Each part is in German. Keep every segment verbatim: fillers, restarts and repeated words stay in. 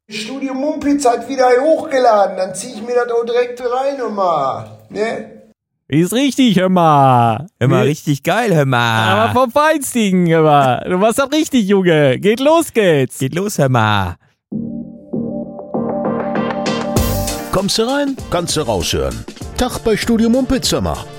Studio Mumpitz hat wieder hochgeladen, dann zieh ich mir das auch direkt rein nochmal, ne? Ist richtig, hör mal. Hör mal, richtig geil, hör mal. Aber vom Feinstigen, hör mal. Du machst das richtig, Junge. Geht los geht's. Geht los, hör mal. Kommst du rein, kannst du raushören. Tag bei Studio Mumpitz, hör mal.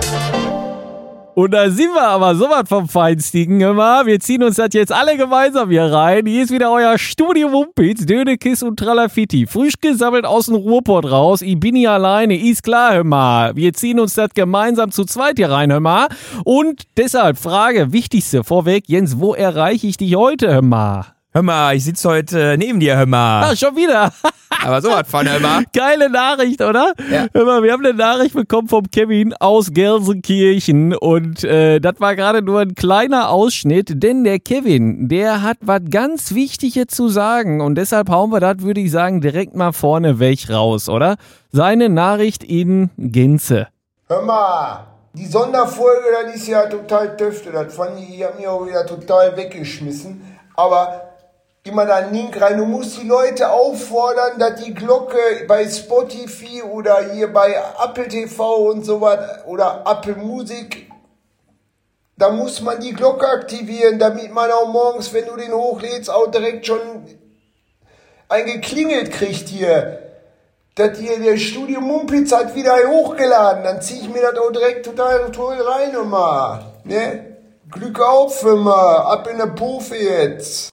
Und da sind wir aber sowas vom Feinstigen, hör mal. Wir ziehen uns das jetzt alle gemeinsam hier rein. Hier ist wieder euer Studio Mumpitz, Dönekiss und Tralafitti. Frisch gesammelt aus dem Ruhrpott raus. Ich bin hier alleine, ist klar, hör mal. Wir ziehen uns das gemeinsam zu zweit hier rein, hör mal. Und deshalb, Frage, wichtigste vorweg, Jens, wo erreiche ich dich heute, hör mal? Hör mal, ich sitze heute neben dir, hör mal. Ach, schon wieder. Aber sowas von, hör mal. Geile Nachricht, oder? Ja. Hör mal, wir haben eine Nachricht bekommen vom Kevin aus Gelsenkirchen und äh, das war gerade nur ein kleiner Ausschnitt, denn der Kevin, der hat was ganz Wichtiges zu sagen und deshalb hauen wir das, würde ich sagen, direkt mal vorneweg raus, oder? Seine Nachricht in Gänze. Hör mal, die Sonderfolge, das ist ja total töfte, das fand ich, die haben mich auch wieder total weggeschmissen, aber immer da einen Link rein. Du musst die Leute auffordern, dass die Glocke bei Spotify oder hier bei Apple T V und sowas oder Apple Musik, da muss man die Glocke aktivieren, damit man auch morgens, wenn du den hochlädst, auch direkt schon ein geklingelt kriegt hier. Dass hier der Studio Mumpitz hat wieder hochgeladen, dann zieh ich mir das auch direkt total toll rein nochmal. Ne? Glück auf, immer. Ab in der Pufe jetzt.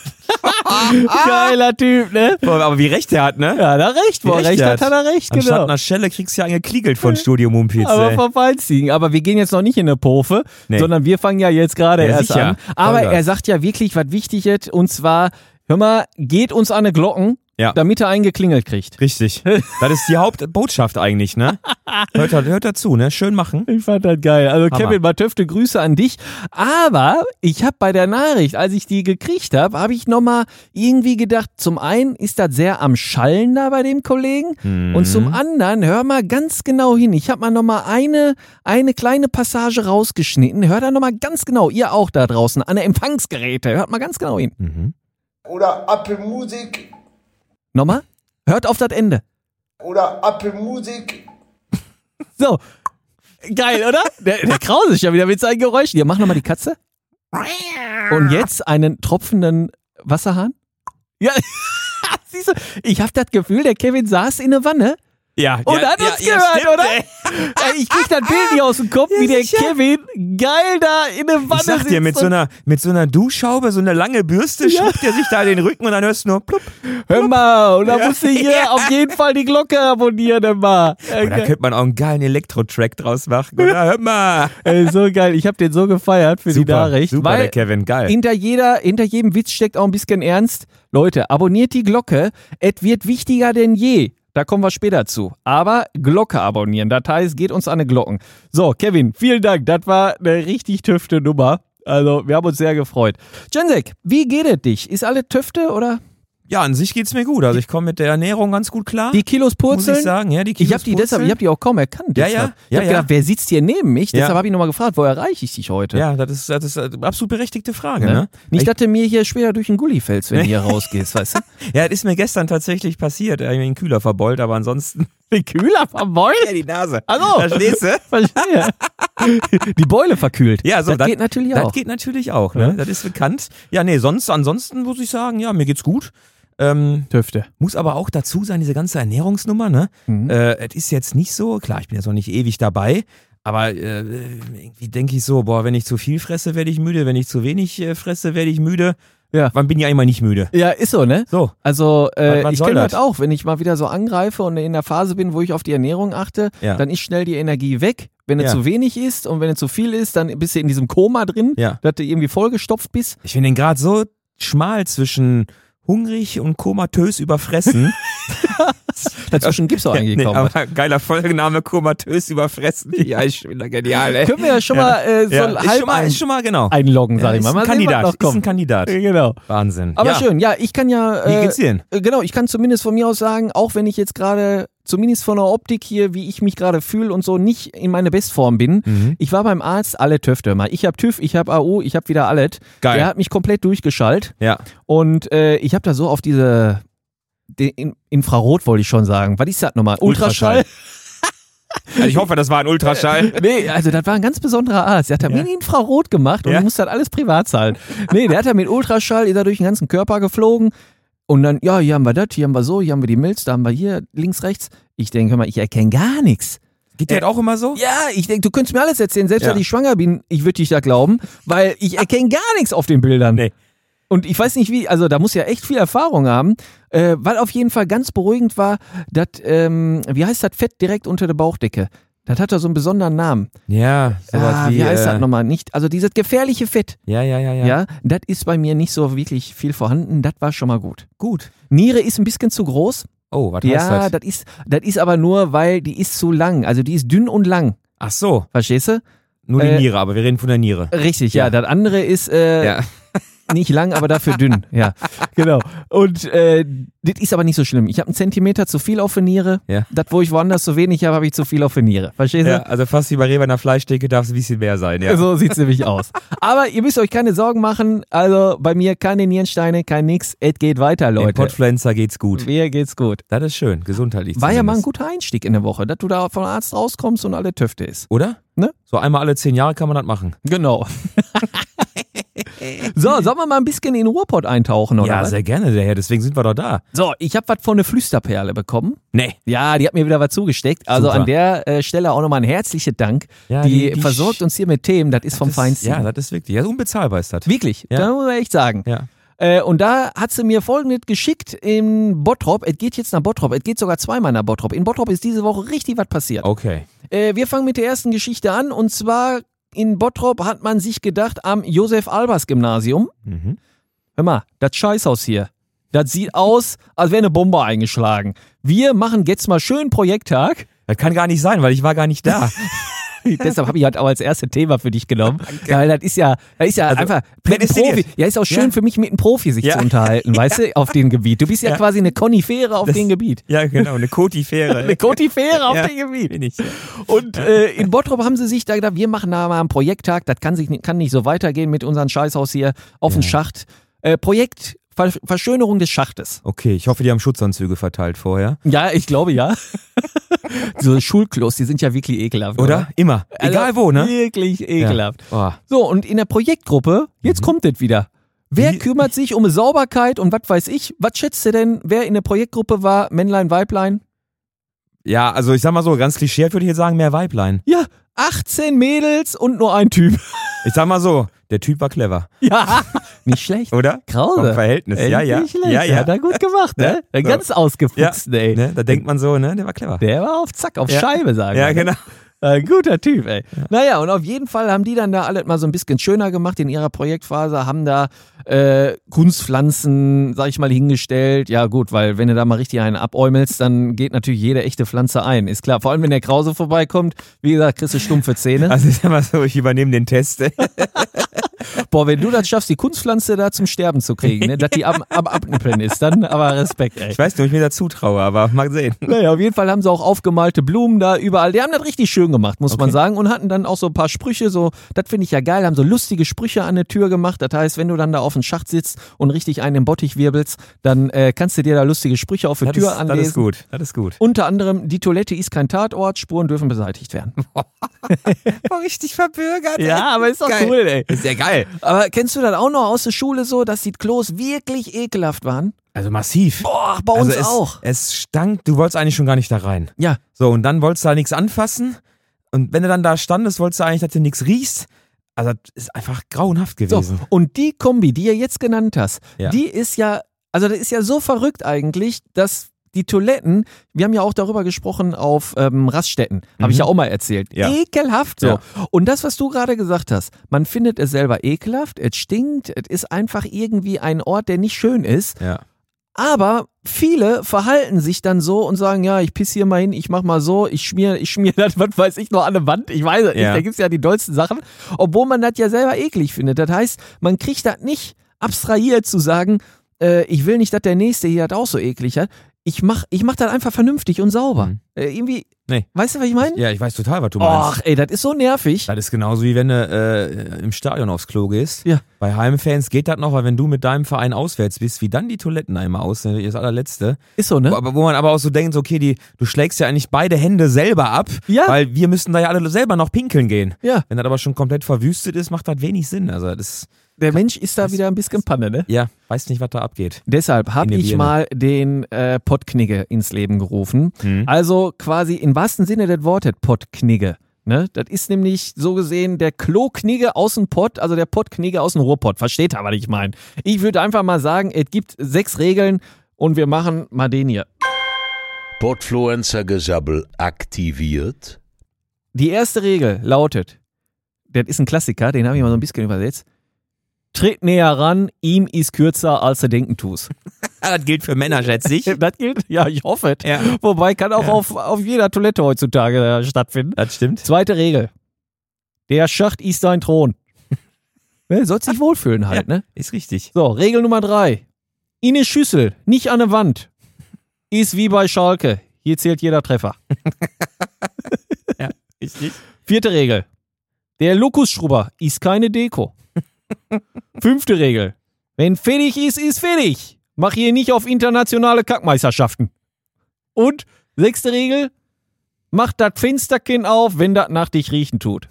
Geiler Typ, ne? Aber wie recht er hat, ne? Ja, da recht, wo Wie er recht hat, hat er recht, Anstatt genau. einer Schelle kriegst du ja angekliegelt von Studio Mumpitz, Aber ey. vom Feinstigen. Aber wir gehen jetzt noch nicht in eine Pofe, Nee. sondern wir fangen ja jetzt gerade Ja, erst sicher. an. Aber Vollgas. er sagt ja wirklich was Wichtiges und zwar, hör mal, geht uns an die Glocken, Ja. damit er einen geklingelt kriegt. Richtig. Das ist die Hauptbotschaft eigentlich, ne? Hört, hört dazu, ne? Schön machen. Ich fand das geil. Also Hammer. Kevin, mal töfte Grüße an dich. Aber ich habe bei der Nachricht, als ich die gekriegt habe, habe ich nochmal irgendwie gedacht, zum einen ist das sehr am Schallen da bei dem Kollegen Mhm. und zum anderen, hör mal ganz genau hin. Ich habe mal nochmal eine, eine kleine Passage rausgeschnitten. Hör da nochmal ganz genau, ihr auch da draußen, an der Empfangsgeräte. Hört mal ganz genau hin. Mhm. Oder Apple Musik. Nochmal? Hört auf das Ende. Oder Apple Musik. So. Geil, oder? Der, der Krause ist ja wieder mit seinen Geräuschen. Ja, mach nochmal die Katze. Und jetzt einen tropfenden Wasserhahn. Ja, siehst du, ich habe das Gefühl, der Kevin saß in der Wanne Ja, und ja, hat ja, uns ja, gehört, stimmt, oder? ey. Ey, ich krieg das Bild nicht aus dem Kopf, Ja, wie der sicher. Kevin geil da in der Wanne Ich sag sitzt. dir, mit so einer, mit so einer Duschhaube, so eine lange Bürste, Ja. schrubbt er sich da den Rücken und dann hörst du nur plupp. Hör mal, und da Ja. musst du hier auf jeden Fall die Glocke abonnieren, hör mal. Und da könnte man auch einen geilen Elektro-Track draus machen, oder? Hör mal. Ey, so geil, ich hab den so gefeiert für die Super, Nachricht. super, weil der Kevin, geil. Hinter jeder, hinter jedem Witz steckt auch ein bisschen Ernst. Leute, abonniert die Glocke. Es wird wichtiger denn je. Da kommen wir später zu. Aber Glocke abonnieren, das heißt, geht uns an die Glocken. So, Kevin, vielen Dank. Das war eine richtig tüfte Nummer. Also, wir haben uns sehr gefreut. Jensek, wie geht es dich? Ist alle Tüfte oder? Ja, an sich geht's mir gut. Also ich komme mit der Ernährung ganz gut klar. Die Kilos purzeln? muss ich sagen. Ja, die Kilos Ich habe die deshalb, ich habe die auch kaum erkannt. Ja, deshalb. ja, Ich habe ja, gedacht, ja. wer sitzt hier neben mich? Ja. Deshalb habe ich nochmal gefragt, wo erreiche ich dich heute? Ja, das ist, das ist eine absolut berechtigte Frage, Ne? ne? Nicht, ich, dass du mir hier später durch den Gully fällst, wenn du hier rausgehst, weißt du? ja, das ist mir gestern tatsächlich passiert. Ich habe mir den Kühler verbeult, aber ansonsten... Den Kühler verbeult? Ja, die Nase. Also, Verstehst du? verstehe. Die Beule verkühlt. Ja, so, das, geht natürlich Das auch. geht natürlich auch, ne? Ja. Das ist bekannt. Ja, nee, sonst, ansonsten muss ich sagen, ja, mir geht's gut. Ähm, Tüfte. muss aber auch dazu sein, diese ganze Ernährungsnummer, ne? Mhm. Äh, es ist jetzt nicht so, klar, ich bin jetzt noch nicht ewig dabei, aber äh, irgendwie denke ich so, boah, wenn ich zu viel fresse, werde ich müde, wenn ich zu wenig äh, fresse, werde ich müde. Ja. Wann bin ich einmal nicht müde? Ja, ist so, ne? So. Also, äh, Was- was ich soll kenne das das? auch, wenn ich mal wieder so angreife und in der Phase bin, wo ich auf die Ernährung achte, Ja. dann ist schnell die Energie weg. Wenn es Ja. zu wenig ist und wenn es zu viel ist, dann bist du in diesem Koma drin, Ja. dass du irgendwie vollgestopft bist. Ich finde den gerade so schmal zwischen hungrig und komatös überfressen. Dazwischen gibt's doch eigentlich nee, kaum was. aber geiler Folgename, komatös überfressen. Ja, ist schon wieder genial, ey. Können wir ja schon mal äh, so Ja, ist, halb schon mal, ein, ist schon mal, genau. einloggen, sag Ja, ich ist mal. ein Mal sehen, was Kandidat, noch ist ein kommt. Kandidat. Äh, Genau. Wahnsinn. Aber ja. schön, ja, ich kann ja. Wie Äh, geht's dir denn? äh, Genau, ich kann zumindest von mir aus sagen, auch wenn ich jetzt gerade, zumindest von der Optik hier, wie ich mich gerade fühle und so, nicht in meine Bestform bin. Mhm. Ich war beim Arzt, alle Töfte mal. Ich hab TÜV, ich hab A U, ich hab wieder alles. Geil. Der hat mich komplett durchgeschallt Ja. und äh, ich habe da so auf diese den Infrarot wollte ich schon sagen. Was ist das nochmal? Ultraschall? Ultraschall. Also ich hoffe, das war ein Ultraschall. Nee, also das war ein ganz besonderer Arzt. Der hat da Ja. mit Infrarot gemacht und Ja. du musst das alles privat zahlen. Nee, der hat da mit Ultraschall, ist er durch den ganzen Körper geflogen und dann, ja, hier haben wir das, hier haben wir so, hier haben wir die Milz, da haben wir hier links, rechts. Ich denke, hör mal, ich erkenne gar nichts. Geht der auch immer so? Ja, ich denke, du könntest mir alles erzählen, selbst Ja. wenn ich schwanger bin, ich würde dich da glauben, weil ich erkenne gar nichts auf den Bildern. Nee. Und ich weiß nicht wie, also da muss ja echt viel Erfahrung haben, äh, weil auf jeden Fall ganz beruhigend war, dass, ähm, wie heißt das Fett direkt unter der Bauchdecke? Das hat da so einen besonderen Namen. Ja, sowas Ah, wie. wie heißt äh, das nochmal? Nicht, also dieses gefährliche Fett. Ja, ja, ja, ja. Ja, das ist bei mir nicht so wirklich viel vorhanden. Das war schon mal gut. Gut. Niere ist ein bisschen zu groß. Oh, was heißt Ja, das? das ist, das ist aber nur, weil die ist zu lang. Also die ist dünn und lang. Ach so, Verstehst du? nur die Äh, Niere, aber wir reden von der Niere. Richtig, ja. Ja. Das andere ist äh, Ja. nicht lang, aber dafür dünn. Ja, genau. Und äh, das ist aber nicht so schlimm. Ich habe einen Zentimeter zu viel auf der Niere. Ja. Das, wo ich woanders zu wenig habe, habe ich zu viel auf der Niere. Verstehst du? Ja, also fast wie bei Rewe in der Fleischtheke darf es ein bisschen mehr sein, ja. So sieht's nämlich aus. Aber ihr müsst euch keine Sorgen machen. Also bei mir keine Nierensteine, kein nix. Es geht weiter, Dem Leute. Podpflanzer geht's gut. Mir geht's gut. Das ist schön, gesundheitlich War ja mal ein zumindest. guter Einstieg in der Woche, dass du da vom Arzt rauskommst und alle Töfte ist. Oder? Ne? So einmal alle zehn Jahre kann man das machen. Genau. So, sollen wir mal ein bisschen in den Ruhrpott eintauchen, oder ja, was? sehr gerne, der Herr, deswegen sind wir doch da. So, ich habe was von eine Flüsterperle bekommen. Nee. Ja, die hat mir wieder was zugesteckt. Also Super. an der äh, Stelle auch nochmal ein herzlicher Dank. Ja, die, die- die versorgt sch- uns hier mit Themen, das ist vom Das- Feinsten. Ja, das ist wirklich, ja, unbezahlbar ist das. Wirklich, Ja. da muss man echt sagen. Ja. Äh, und da hat sie mir folgendes geschickt in Bottrop. Es geht jetzt nach Bottrop. Es geht sogar zweimal nach Bottrop. In Bottrop ist diese Woche richtig was passiert. Okay. Äh, wir fangen mit der ersten Geschichte an. Und zwar in Bottrop hat man sich gedacht, am Josef-Albers-Gymnasium, Mhm. hör mal, das Scheißhaus hier, das sieht aus, als wäre eine Bombe eingeschlagen. Wir machen jetzt mal schön Projekttag. Das kann gar nicht sein, weil ich war gar nicht da. Deshalb habe ich halt auch als erste Thema für dich genommen. Weil das ist ja, das ist ja Also, einfach mit einem prädestiniert. Profi. Ja, ist auch schön Ja. für mich, mit einem Profi sich Ja. zu unterhalten, weißt du, auf dem Gebiet. Du bist ja, Ja. quasi eine Konifere auf Das- dem Gebiet. Ja, genau, eine Kotifäre. Eine Kotifere auf Ja. dem Gebiet. Bin ich. Und äh, in Bottrop haben sie sich da gedacht, wir machen da mal einen Projekttag, das kann, sich, nicht- kann nicht so weitergehen mit unserem Scheißhaus hier auf dem Schacht. Äh, Projekt Ver Verschönerung des Schachtes. Okay, ich hoffe, die haben Schutzanzüge verteilt vorher. Ja, ich glaube ja. So Schulklos, die sind ja wirklich ekelhaft. Oder? Immer. Also, Egal wo, ne? Wirklich ekelhaft. Oh. So, und in der Projektgruppe, jetzt kommt das wieder. Wer Wie- kümmert sich um Sauberkeit und was weiß ich? Was schätzt ihr denn, wer in der Projektgruppe war? Männlein, Weiblein? Ja, also ich sag mal so, ganz klischee würde ich jetzt sagen, mehr Weiblein. Ja, achtzehn Mädels und nur ein Typ. Ich sag mal so, der Typ war clever, Ja, nicht schlecht. oder? Krause. Vom Verhältnis, ja, Echt ja. Nicht schlecht. Ja, ja. Hat er gut gemacht, ne? Ja, Der so. ganz ausgefuchst, ey. Ne? Da denkt man so, ne? Der war clever. Der war auf Zack, auf Ja. Scheibe, sagen Ja, wir, ne? genau. Äh, guter Typ, ey. Naja, und auf jeden Fall haben die dann da alles mal so ein bisschen schöner gemacht in ihrer Projektphase, haben da äh, Kunstpflanzen, sag ich mal, hingestellt. Ja gut, weil wenn du da mal richtig einen abäumelst, dann geht natürlich jede echte Pflanze ein. Ist klar, vor allem wenn der Krause vorbeikommt, wie gesagt, kriegst du stumpfe Zähne. Also ich sag mal so, ich übernehme den Test. Boah, wenn du das schaffst, die Kunstpflanze da zum Sterben zu kriegen, ne, dass die am, am Abnippeln ist, dann aber Respekt, ey. Ich weiß nicht, ob ich mir da zutraue, aber mal sehen. Naja, auf jeden Fall haben sie auch aufgemalte Blumen da überall. Die haben das richtig schön gemacht, muss man Okay. sagen. Und hatten dann auch so ein paar Sprüche, so, das finde ich ja geil, haben so lustige Sprüche an der Tür gemacht. Das heißt, wenn du dann da auf dem Schacht sitzt und richtig einen im Bottich wirbelst, dann äh, kannst du dir da lustige Sprüche auf der Das Tür ist, anlesen. das ist gut, das ist gut. Unter anderem, die Toilette ist kein Tatort, Spuren dürfen beseitigt werden. War richtig verbürgert. Ja, aber ist doch Geil. cool, ey. Ist ja geil. Aber kennst du das auch noch aus der Schule so, dass die Klos wirklich ekelhaft waren? Also massiv. Boah, bei also uns es, auch. Es stank, du wolltest eigentlich schon gar nicht da rein. Ja, So, und dann wolltest du da nichts anfassen. Und wenn du dann da standest, wolltest du eigentlich, dass du nichts riechst. Also, das ist einfach grauenhaft so. gewesen. Und die Kombi, die ihr jetzt genannt hast, Ja. die ist ja, also das ist ja so verrückt eigentlich, dass die Toiletten, wir haben ja auch darüber gesprochen auf ähm, Raststätten, habe ich ja auch mal erzählt. Ja. Ekelhaft so. Ja. Und das, was du gerade gesagt hast, man findet es selber ekelhaft, es stinkt, es ist einfach irgendwie ein Ort, der nicht schön ist. Ja. Aber viele verhalten sich dann so und sagen, ja, ich piss hier mal hin, ich mach mal so, ich schmier, ich schmier das, was weiß ich, noch an der Wand. Ich weiß es nicht, Ja. da gibt's ja die dollsten Sachen, obwohl man das ja selber eklig findet. Das heißt, man kriegt das nicht abstrahiert zu sagen, äh, ich will nicht, dass der Nächste hier das auch so eklig hat. ich mach, ich mach das einfach vernünftig und sauber. Mhm. Äh, irgendwie, Nee. weißt du, was ich meine? Ja, ich weiß total, was du meinst. Ach, ey, das ist so nervig. Das ist genauso wie wenn du äh, im Stadion aufs Klo gehst. Ja. Bei Heimfans geht das noch, weil wenn du mit deinem Verein auswärts bist, wie dann die Toiletten einmal aus, das allerletzte. Ist so, ne? Wo, aber wo man aber auch so denkt, okay, die, du schlägst ja eigentlich beide Hände selber ab, Ja. weil wir müssten da ja alle selber noch pinkeln gehen. Ja. Wenn das aber schon komplett verwüstet ist, macht das wenig Sinn. Also das, Der Mensch ist da wieder ein bisschen Panne, ne? ja, weiß nicht, was da abgeht. Deshalb habe In der ich Birne. mal den äh, Pottknigge ins Leben gerufen. Mhm. Also quasi im wahrsten Sinne des Wortes Pottknigge. Ne? Das ist nämlich so gesehen der Kloknigge aus dem Pott, also der Pottknigge aus dem Ruhrpott. Versteht aber, was ich meine. Ich würde einfach mal sagen, es gibt sechs Regeln und wir machen mal den hier. Podfluencer-Gesabbel aktiviert. Die erste Regel lautet, das ist ein Klassiker, den habe ich mal so ein bisschen übersetzt. Tritt näher ran, ihm ist kürzer, als du denken tust. Ja, das gilt für Männer, schätze ich. Das gilt? Ja, ich hoffe es. Ja. Wobei kann auch Ja. auf, auf jeder Toilette heutzutage äh, stattfinden. Das stimmt. Zweite Regel. Der Schacht ist dein Thron. Ne, sollst dich wohlfühlen halt, Ja. ne? Ist richtig. So, Regel Nummer drei. In eine Schüssel, nicht an eine Wand. Ist wie bei Schalke. Hier zählt jeder Treffer. Ja, richtig. Vierte Regel. Der Lukusschrubber ist keine Deko. Fünfte Regel. Wenn fertig ist, ist fertig. Mach hier nicht auf internationale Kackmeisterschaften. Und sechste Regel. Mach das Fensterchen auf, wenn das nach dich riechen tut.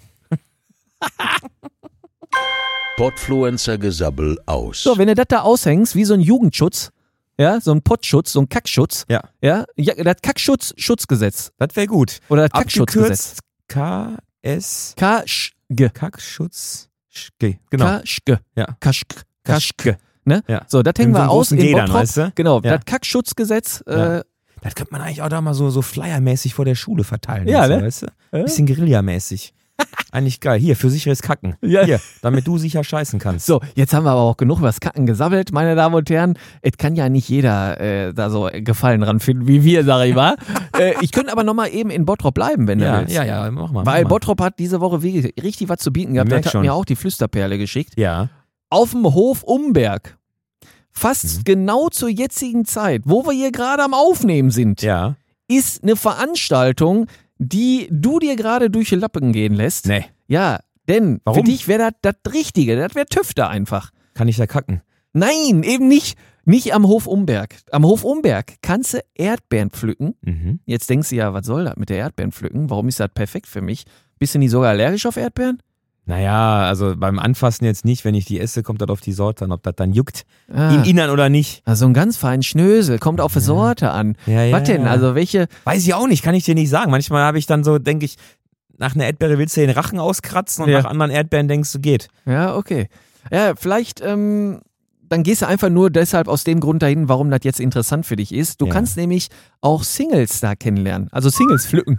Podfluencer-Gesabbel aus. So, wenn du das da aushängst, wie so ein Jugendschutz, ja, so ein Pottschutz, so ein Kackschutz, Ja. ja, ja das Kackschutz-Schutzgesetz Das wäre gut. oder das Kackschutzgesetz. Abgekürzt K S Kaschge. Kackschutz. G. Genau. Kaschge. Ja. Kaschg. Kaschge. Ne? Ja. So, das hängen Mit so wir einem aus großen in G dann, Bottrop. weißt du? Genau, Ja. das Kackschutzgesetz. Ja. Äh, Das könnte man eigentlich auch da mal so, so flyermäßig vor der Schule verteilen. Ja, und so, ne? Weißt du? Ja. Bisschen Guerillamäßig. Eigentlich geil. Hier, für sicheres Kacken. Ja. Hier, damit du sicher scheißen kannst. So, jetzt haben wir aber auch genug über das Kacken gesammelt, meine Damen und Herren. Es kann ja nicht jeder äh, da so Gefallen dran finden, wie wir, sag ich mal. äh, ich könnte aber nochmal eben in Bottrop bleiben, wenn Ja, du willst. ja, ja, mach mal. Weil mach mal. Bottrop hat diese Woche wie- richtig was zu bieten gehabt. Merk Das hat schon. mir auch die Flüsterperle geschickt. Ja. Auf dem Hof Umberg. Fast Mhm. genau zur jetzigen Zeit, wo wir hier gerade am Aufnehmen sind, Ja. ist eine Veranstaltung, die du dir gerade durch die Lappen gehen lässt. Nee. Ja, denn Warum? für dich wäre das das Richtige. Das wäre Tüfte einfach. Kann ich da kacken? Nein, eben nicht. Nicht am Hof Umberg. Am Hof Umberg kannst du Erdbeeren pflücken. Mhm. Jetzt denkst du ja, was soll das mit der Erdbeeren pflücken? Warum ist das perfekt für mich? Bist du nicht sogar allergisch auf Erdbeeren? Naja, also beim Anfassen jetzt nicht. Wenn ich die esse, kommt das auf die Sorte an, ob das dann juckt. Ah, Im Innern oder nicht. also ein ganz feinen Schnösel. Kommt auf die Sorte an. Ja, ja, Was denn? ja. Also welche? Weiß ich auch nicht, kann ich dir nicht sagen. Manchmal habe ich dann so, denke ich, nach einer Erdbeere willst du den Rachen auskratzen und Ja. nach anderen Erdbeeren denkst du, geht. Ja, okay. Ja, vielleicht, ähm, dann gehst du einfach nur deshalb aus dem Grund dahin, warum das jetzt interessant für dich ist. Du Ja. kannst nämlich auch Singles da kennenlernen. Also Singles pflücken.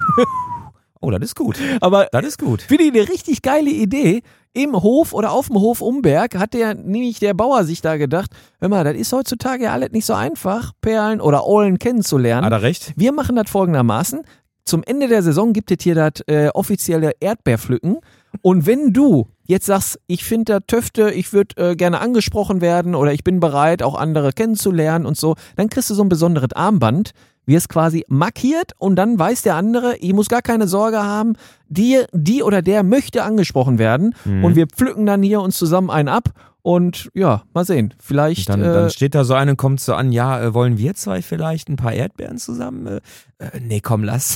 Oh, das ist gut. Aber Das ist gut. finde ich eine richtig geile Idee. Im Hof oder auf dem Hof Umberg hat der, nämlich der Bauer sich da gedacht, hör mal, das ist heutzutage ja alles nicht so einfach, Perlen oder Eulen kennenzulernen. Hat er recht? Wir machen das folgendermaßen. Zum Ende der Saison gibt es hier das äh, offizielle Erdbeerpflücken. Und wenn du jetzt sagst, ich finde da Töfte, ich würde äh, gerne angesprochen werden oder ich bin bereit, auch andere kennenzulernen und so, dann kriegst du so ein besonderes Armband, wirst quasi markiert und dann weiß der andere, ich muss gar keine Sorge haben, die, die oder der möchte angesprochen werden Mhm. und wir pflücken dann hier uns zusammen einen ab und ja, mal sehen, vielleicht Dann, äh, dann steht da so einer und kommt so an, ja, äh, wollen wir zwei vielleicht ein paar Erdbeeren zusammen? Äh, äh, nee, komm, lass.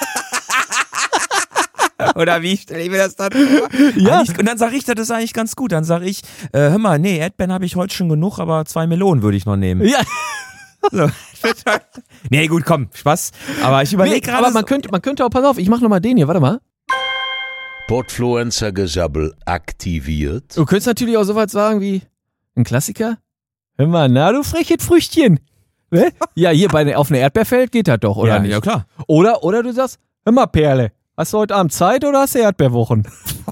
Oder wie stelle ich mir das dann vor? Ja. Eigentlich- Und dann sage ich, das ist eigentlich ganz gut. Dann sage ich, äh, hör mal, nee, Erdbeeren habe ich heute schon genug, aber zwei Melonen würde ich noch nehmen. ja, So. Nee, gut, komm, Spaß. Aber ich nee, überlege gerade. aber man könnte, man könnte auch, pass auf, ich mach nochmal den hier, warte mal. Podfluencer-Gesabbel aktiviert. Du könntest natürlich auch sowas sagen wie ein Klassiker. Hör mal, na du freches Früchtchen. Ne? Ja, hier bei, ne- auf einem Erdbeerfeld geht das doch, oder ja, nicht? ja, klar. Oder, oder du sagst, hör mal Perle, hast du heute Abend Zeit oder hast du Erdbeerwochen?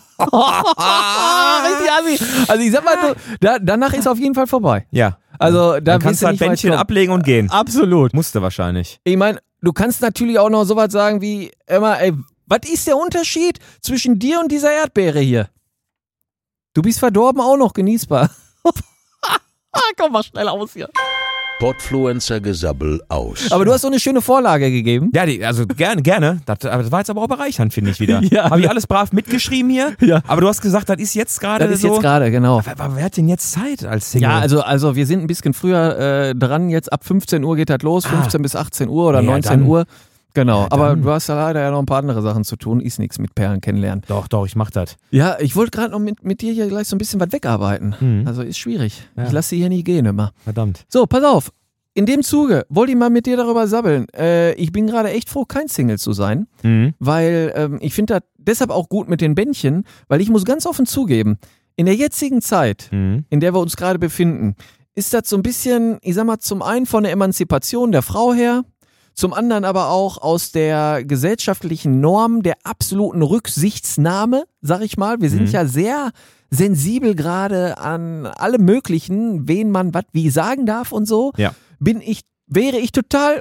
Richtig assi. Also ich sag mal, du, da, danach ist auf jeden Fall vorbei. Ja. Also da Dann wirst kannst du du das nicht weit Bändchen kommen. ablegen und gehen. Absolut. Musste wahrscheinlich. Ich meine, du kannst natürlich auch noch sowas sagen wie, immer, ey, was ist der Unterschied zwischen dir und dieser Erdbeere hier? Du bist verdorben auch noch genießbar. Komm mal schnell aus hier. Podfluencer-Gesabbel aus. Aber du hast so eine schöne Vorlage gegeben. Ja, die, also gerne, gerne. Das, aber das war jetzt aber auch bereichernd, finde ich wieder. Ja. Habe ich alles brav mitgeschrieben hier? Ja. Aber du hast gesagt, das ist jetzt gerade so. Das ist jetzt gerade, genau. Aber, aber wer hat denn jetzt Zeit als Single? Ja, also, also wir sind ein bisschen früher äh, dran. Jetzt ab fünfzehn Uhr geht das los, fünfzehn bis achtzehn Uhr oder Ja, neunzehn dann- Uhr. Genau, Ja, aber dann- du hast ja leider ja noch ein paar andere Sachen zu tun. Ist nichts mit Perlen kennenlernen. Doch, doch, ich mach das. Ja, ich wollte gerade noch mit, mit dir hier gleich so ein bisschen was wegarbeiten. Mhm. Also ist schwierig. Ja. Ich lasse sie hier nie gehen immer. Verdammt. So, pass auf. In dem Zuge wollte ich mal mit dir darüber sabbeln. Äh, ich bin gerade echt froh, kein Single zu sein, Mhm. weil ähm, ich finde das deshalb auch gut mit den Bändchen, weil ich muss ganz offen zugeben, in der jetzigen Zeit, Mhm. in der wir uns gerade befinden, ist das so ein bisschen, ich sag mal, zum einen von der Emanzipation der Frau her, zum anderen aber auch aus der gesellschaftlichen Norm der absoluten Rücksichtsnahme, sag ich mal. Wir sind Mhm. ja sehr sensibel gerade an alle möglichen, wen man was wie sagen darf und so. Ja. Bin ich, wäre ich total,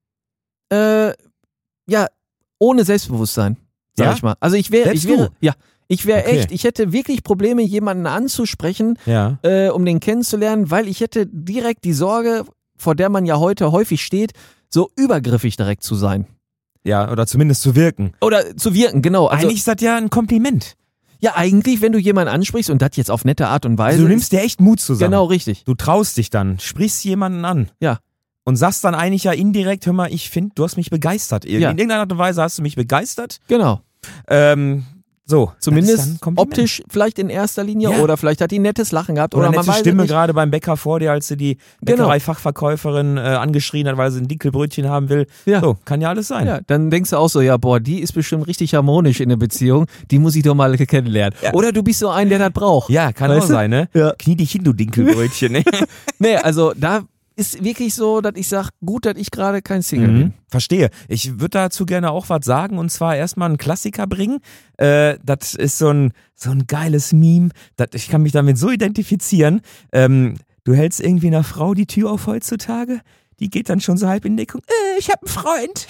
äh, ja, ohne Selbstbewusstsein, sag Ja? ich mal. Also ich wäre, ich Selbst wäre, du? ja, ich wäre Okay. echt, ich hätte wirklich Probleme, jemanden anzusprechen, Ja. äh, um den kennenzulernen, weil ich hätte direkt die Sorge, vor der man ja heute häufig steht, so übergriffig direkt zu sein. Ja, oder zumindest zu wirken. Oder zu wirken, genau. Also, Eigentlich ist das ja ein Kompliment. ja, eigentlich, wenn du jemanden ansprichst und das jetzt auf nette Art und Weise. Also du nimmst dir echt Mut zusammen. genau richtig. Du traust dich dann, sprichst jemanden an. Ja. Und sagst dann eigentlich ja indirekt, hör mal, ich finde, du hast mich begeistert. In Ja. irgendeiner Art und Weise hast du mich begeistert. Genau. Ähm, so. das ist dann Zumindest ein Kompliment. optisch vielleicht in erster Linie Ja. oder vielleicht hat die ein nettes Lachen gehabt Oder oder, eine man nette weiß Stimme es nicht. gerade beim Bäcker vor dir, als sie die Genau. Bäckerei-Fachverkäuferin äh, angeschrien hat, weil sie ein Dinkelbrötchen haben will. Ja. So, kann ja alles sein. Ja, dann denkst du auch so, ja, boah, die ist bestimmt richtig harmonisch in der Beziehung, die muss ich doch mal kennenlernen. Ja. Oder du bist so ein, der das braucht. Ja, kann Weißt auch du? sein, ne? Ja. Knie dich hin, du Dinkelbrötchen. Ne? Nee, also da ist wirklich so, dass ich sage, gut, dass ich gerade kein Single bin. Mhm. Verstehe. Ich würde dazu gerne auch was sagen und zwar erstmal einen Klassiker bringen. Äh, das ist so ein, so ein geiles Meme. Das, ich kann mich damit so identifizieren. Ähm, du hältst irgendwie einer Frau die Tür auf heutzutage. Die geht dann schon so halb in Deckung. Äh, ich hab einen Freund.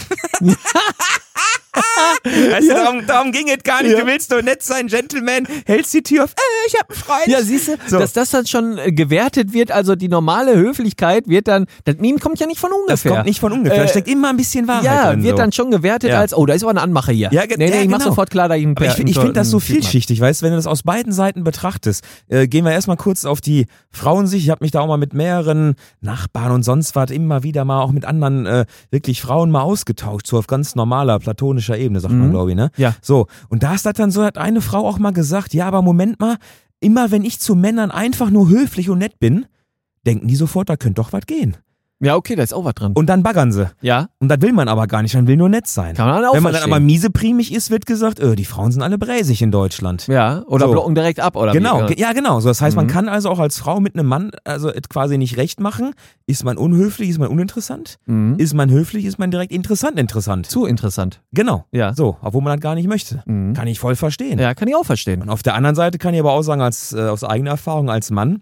Weißt du, darum, darum ging es gar nicht. Ja. Du willst nur nett sein, Gentleman, hältst die Tür auf. Äh, ich hab einen Freund. Ja, siehst du, So. dass das dann schon äh, gewertet wird, also die normale Höflichkeit wird dann, das Meme kommt ja nicht von Das ungefähr. kommt nicht von ungefähr. Da Äh, steckt immer ein bisschen Wahrheit Ja, drin. wird so. dann schon gewertet Ja. als, oh, da ist aber eine Anmache hier. Ja, ge- nee, nee, ja, ich mach genau. sofort klar, da ich einen Aber ich, Per- ich finde das so einen Typ mag. vielschichtig, weißt du, wenn du das aus beiden Seiten betrachtest. Äh, gehen wir erstmal kurz auf die Frauensicht. Ich habe mich da auch mal mit mehreren Nachbarn und sonst was immer wieder mal auch mit anderen äh, wirklich Frauen mal ausgetauscht, so auf ganz normaler, platonischer Ebene, sagt man, Mhm. glaube ich, ne? Ja. So, und da ist das dann so, hat eine Frau auch mal gesagt, ja, aber Moment mal, immer wenn ich zu Männern einfach nur höflich und nett bin, denken die sofort, da könnte doch was gehen. Ja, okay, da ist auch was dran. Und dann baggern sie. Ja, Und das will man aber gar nicht, man will nur nett sein. kann man auch Wenn man dann verstehen. aber mieseprimig ist, wird gesagt, öh, die Frauen sind alle bräsig in Deutschland. Ja, oder So. blocken direkt ab, oder Genau, wie? ge- ja genau. So, das heißt, man Mhm. kann also auch als Frau mit einem Mann also et quasi nicht recht machen. Ist man unhöflich, ist man uninteressant? Mhm. Ist man höflich, ist man direkt interessant interessant. Zu interessant. Genau. Ja. So, obwohl man das gar nicht möchte. Mhm. Kann ich voll verstehen. Ja, kann ich auch verstehen. Und auf der anderen Seite kann ich aber auch sagen, als äh, aus eigener Erfahrung als Mann,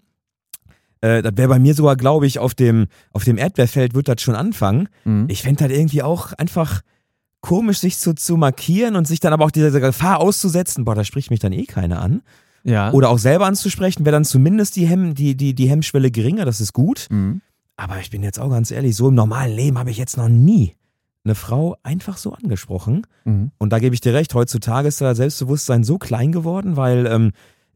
äh, das wäre bei mir sogar, glaube ich, auf dem, auf dem Erdbeerfeld wird das schon anfangen. Mhm. Ich fände das irgendwie auch einfach komisch, sich zu, zu markieren und sich dann aber auch dieser Gefahr auszusetzen, boah, da spricht mich dann eh keiner an. Ja. Oder auch selber anzusprechen, wäre dann zumindest die, Hemm, die, die, die Hemmschwelle geringer, das ist gut. Mhm. Aber ich bin jetzt auch ganz ehrlich, so im normalen Leben habe ich jetzt noch nie eine Frau einfach so angesprochen. Mhm. Und da gebe ich dir recht, heutzutage ist das Selbstbewusstsein so klein geworden, weil ähm,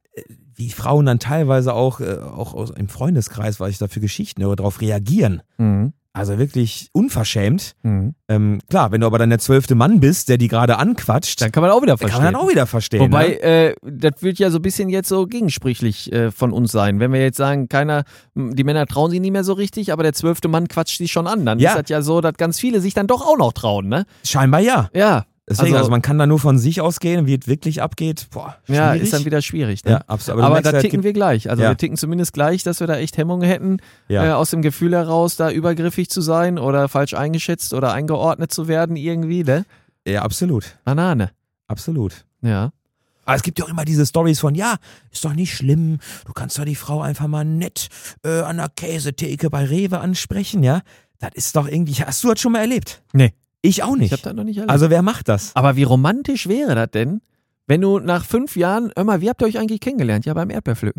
wie Frauen dann teilweise auch, äh, auch aus, im Freundeskreis, weil ich da für Geschichten höre, darauf reagieren. Mhm. Also wirklich unverschämt. Mhm. Ähm, klar, wenn du aber dann der zwölfte Mann bist, der die gerade anquatscht, Dann kann man auch wieder kann verstehen. man dann auch wieder verstehen. Wobei, ne? äh, das wird ja so ein bisschen jetzt so gegensprüchlich äh, von uns sein. Wenn wir jetzt sagen, keiner, m, die Männer trauen sich nicht mehr so richtig, aber der zwölfte Mann quatscht sich schon an. Dann Ja. ist das ja so, dass ganz viele sich dann doch auch noch trauen, ne? Scheinbar ja. Ja. Deswegen, also, Also- man kann da nur von sich ausgehen, wie es wirklich abgeht. Boah, Ja, schwierig. ist dann wieder schwierig. Ne? Ja, absolut. Aber, du merkst, da es ticken gibt- wir gleich. Also Ja. wir ticken zumindest gleich, dass wir da echt Hemmungen hätten, Ja. äh, aus dem Gefühl heraus, da übergriffig zu sein oder falsch eingeschätzt oder eingeordnet zu werden irgendwie, ne? Ja, absolut. Banane. Absolut. Ja. Aber es gibt ja auch immer diese Stories von, ja, ist doch nicht schlimm, du kannst doch die Frau einfach mal nett äh, an der Käsetheke bei Rewe ansprechen, ja? Das ist doch irgendwie, hast du das schon mal erlebt? Nee. Ich auch Ich nicht. hab das noch nicht erlebt. Also wer macht das? Aber wie romantisch wäre das denn, wenn du nach fünf Jahren, hör mal, wie habt ihr euch eigentlich kennengelernt? Ja, beim Erdbeerpflücken.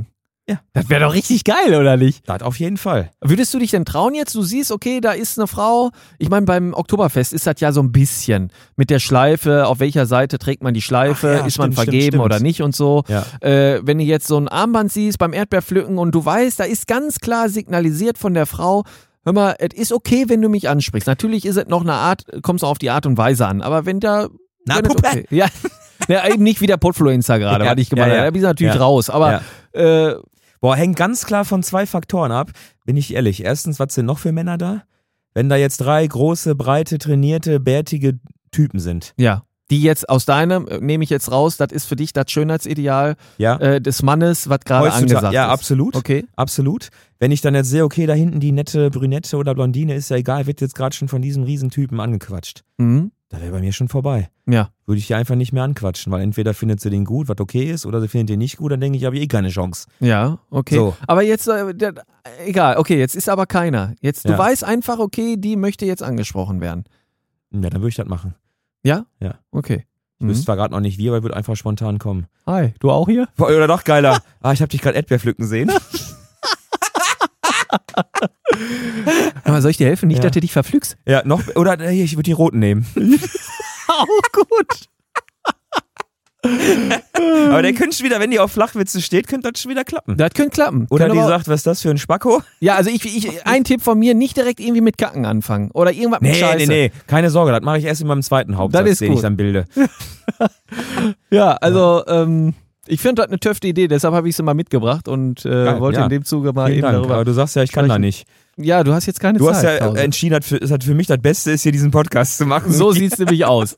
Ja. Das wäre doch richtig geil, oder nicht? Das auf jeden Fall. Würdest du dich denn trauen jetzt? Du siehst, okay, da ist eine Frau. Ich meine, beim Oktoberfest ist das ja so ein bisschen mit der Schleife. Auf welcher Seite trägt man die Schleife? Ach ja, ist man stimmt, vergeben stimmt, stimmt. oder nicht und so? Ja. Äh, wenn du jetzt so ein Armband siehst beim Erdbeerpflücken und du weißt, da ist ganz klar signalisiert von der Frau, hör mal, es ist okay, wenn du mich ansprichst. Natürlich ist es noch eine Art, kommst du auf die Art und Weise an. Aber wenn da... Na, wenn es Puppe. okay. Ja. Ja, eben nicht wie der Podfluencer gerade, Ja, was ich gemeint ja, habe. ja. Da bist du natürlich Ja. raus. Aber Ja. äh, Boah, hängt ganz klar von zwei Faktoren ab, bin ich ehrlich. Erstens, was sind noch für Männer da? Wenn da jetzt drei große, breite, trainierte, bärtige Typen sind. ja, die jetzt aus deinem, äh, nehme ich jetzt raus, das ist für dich das Schönheitsideal Ja. äh, des Mannes, was gerade Heutzutage- angesagt ja, ist. absolut. Okay. Absolut. Wenn ich dann jetzt sehe, okay, da hinten die nette Brünette oder Blondine, ist ja egal, wird jetzt gerade schon von diesem Riesentypen angequatscht. Mhm. Da wäre bei mir schon vorbei. Ja. Würde ich die einfach nicht mehr anquatschen, weil entweder findet sie den gut, was okay ist, oder sie findet den nicht gut, dann denke ich, habe ich eh keine Chance. Ja, okay. So. Aber jetzt, äh, der, egal, okay, jetzt ist aber keiner. Jetzt, du Ja. weißt einfach, okay, die möchte jetzt angesprochen werden. Ja, dann würde ich das machen. Ja? Ja. Okay. Ich wüsste zwar gerade noch nicht wie, aber würde einfach spontan kommen. Hi, du auch hier? Boah, oder noch geiler. Ah, ich habe dich gerade Erdbeer pflücken sehen. Aber soll ich dir helfen? Nicht, Ja. dass du dich verpflückst? Ja, noch, oder äh, hier, ich würde die roten nehmen. Auch gut. Aber der könnte schon wieder, wenn die auf Flachwitze steht, könnte das schon wieder klappen. Das könnte klappen. Oder Könnte die aber- sagt, was ist das für ein Spacko? Ja, also ich, ich, ein Tipp von mir, nicht direkt irgendwie mit Kacken anfangen. Oder irgendwas mit Nee, Scheiße. nee, nee, keine Sorge, das mache ich erst in meinem zweiten Hauptsatz, Das ist den ich gut. dann bilde. Ja, also ähm, ich finde das eine töfte Idee, deshalb habe ich sie mal mitgebracht und äh, Geil, wollte ja. in dem Zuge mal Vielen eben Dank, darüber. aber du sagst ja, ich kann sprechen. da nicht. Ja, du hast jetzt keine Du Zeit. hast ja Krause. äh, entschieden, dass für, dass für mich das Beste ist, hier diesen Podcast zu machen. So sieht's nämlich aus.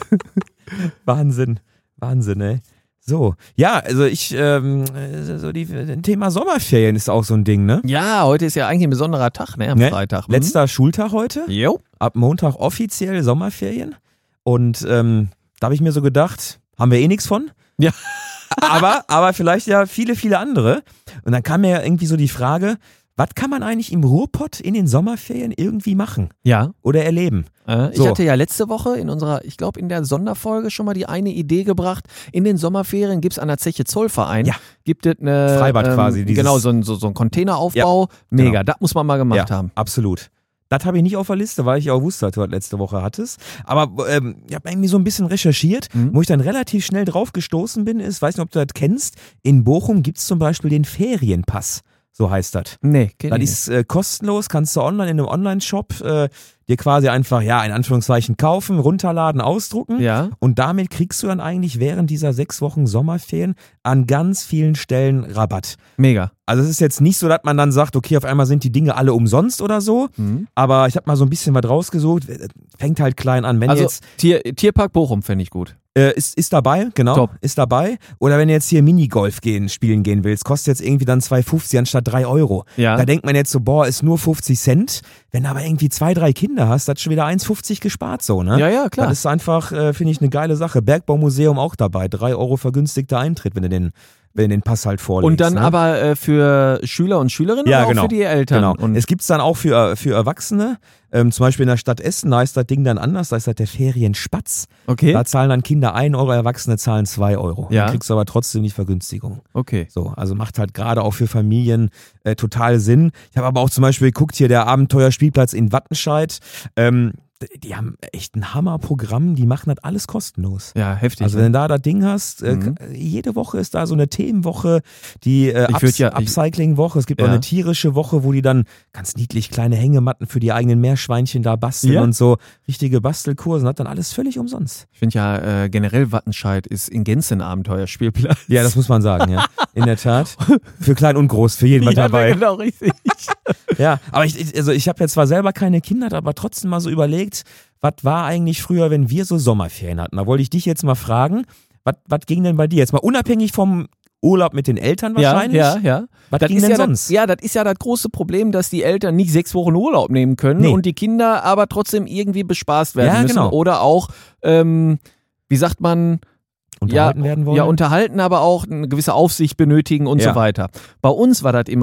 Wahnsinn, Wahnsinn, ey. So, ja, also ich, ähm, so die, das Thema Sommerferien ist auch so ein Ding, ne? Ja, heute ist ja eigentlich ein besonderer Tag, ne? Am Ne? Freitag. Mhm. Letzter Schultag heute. Jo. Ab Montag offiziell Sommerferien. Und ähm, da habe ich mir so gedacht, haben wir eh nichts von. Ja. aber, aber vielleicht ja viele, viele andere. Und dann kam mir ja irgendwie so die Frage, was kann man eigentlich im Ruhrpott in den Sommerferien irgendwie machen Ja. oder erleben? Äh, ich So. hatte ja letzte Woche in unserer, ich glaube in der Sonderfolge schon mal die eine Idee gebracht. In den Sommerferien gibt es an der Zeche Zollverein, Ja. gibt es eine Freibad quasi, dieses- Genau, so ein, so, so ein Containeraufbau. Mega, genau. das muss man mal gemacht ja, haben. absolut. Das habe ich nicht auf der Liste, weil ich ja auch wusste, dass du das letzte Woche hattest. Aber ähm, ich habe irgendwie so ein bisschen recherchiert, Mhm. wo ich dann relativ schnell drauf gestoßen bin, ist, weiß nicht, ob du das kennst, in Bochum gibt es zum Beispiel den Ferienpass. So heißt das. Nee, kenn Das ich ist äh, kostenlos, kannst du online in einem Online-Shop äh, dir quasi einfach, ja, in Anführungszeichen kaufen, runterladen, ausdrucken. nicht. Ja. Und damit kriegst du dann eigentlich während dieser sechs Wochen Sommerferien an ganz vielen Stellen Rabatt. Mega. Also es ist jetzt nicht so, dass man dann sagt, okay, auf einmal sind die Dinge alle umsonst oder so. Mhm. Aber ich habe mal so ein bisschen was rausgesucht. Fängt halt klein an. Wenn Also jetzt Tier, Tierpark Bochum fände ich gut. äh, ist, ist dabei, genau, Top. ist dabei. Oder wenn du jetzt hier Minigolf gehen, spielen gehen willst, kostet jetzt irgendwie dann zwei fünfzig anstatt drei Euro. Ja. Da denkt man jetzt so, boah, ist nur fünfzig Cent. Wenn du aber irgendwie zwei, drei Kinder hast, hat schon wieder eins fünfzig gespart so, ne? Ja, ja, klar. Das ist einfach, äh, finde ich, eine geile Sache. Bergbaumuseum auch dabei. drei Euro vergünstigter Eintritt, wenn du den, wenn du den Pass halt vorlegst. Und dann ne? aber äh, für Schüler und Schülerinnen Ja, oder genau. auch für die Eltern? Genau. Und Es gibt's dann auch für, für Erwachsene. Ähm, zum Beispiel in der Stadt Essen, da ist das Ding dann anders. Da ist das der Ferienspatz. okay, Da zahlen dann Kinder ein Euro, Erwachsene zahlen zwei Euro. Ja. Dann kriegst du aber trotzdem die Vergünstigung. okay. So, also macht halt gerade auch für Familien äh, total Sinn. Ich habe aber auch zum Beispiel geguckt, hier der Abenteuerspielplatz in Wattenscheid. Ähm, die haben echt ein Hammerprogramm, die machen das alles kostenlos. Ja, heftig. Also ne? wenn du da das Ding hast, äh, Mhm. jede Woche ist da so eine Themenwoche, die äh, Ich Ups würd ja- ich- Upcycling-Woche, es gibt auch Ja. eine tierische Woche, wo die dann ganz niedlich kleine Hängematten für die eigenen Meerschweinchen da basteln Ja. und so richtige Bastelkurse, und das dann alles völlig umsonst. Ich finde ja äh, generell Wattenscheid ist in Gänze ein Abenteuerspielplatz. Ja, das muss man sagen, ja. In der Tat. Für klein und groß, für jeden was Ja, dabei. genau, richtig. Ja, aber ich, ich- also ich habe ja zwar selber keine Kinder, aber trotzdem mal so überlegt, was war eigentlich früher, wenn wir so Sommerferien hatten? Da wollte ich dich jetzt mal fragen, was was ging denn bei dir? Jetzt mal unabhängig vom Urlaub mit den Eltern wahrscheinlich. Ja, ja, ja. Was Das ging ist denn ja sonst? Das, ja, das ist ja das große Problem, dass die Eltern nicht sechs Wochen Urlaub nehmen können Nee. und die Kinder aber trotzdem irgendwie bespaßt werden Ja, müssen. genau. Oder auch, ähm, wie sagt man, Unterhalten ja, werden wollen? ja, unterhalten, aber auch eine gewisse Aufsicht benötigen und Ja. so weiter. Bei uns war das immer,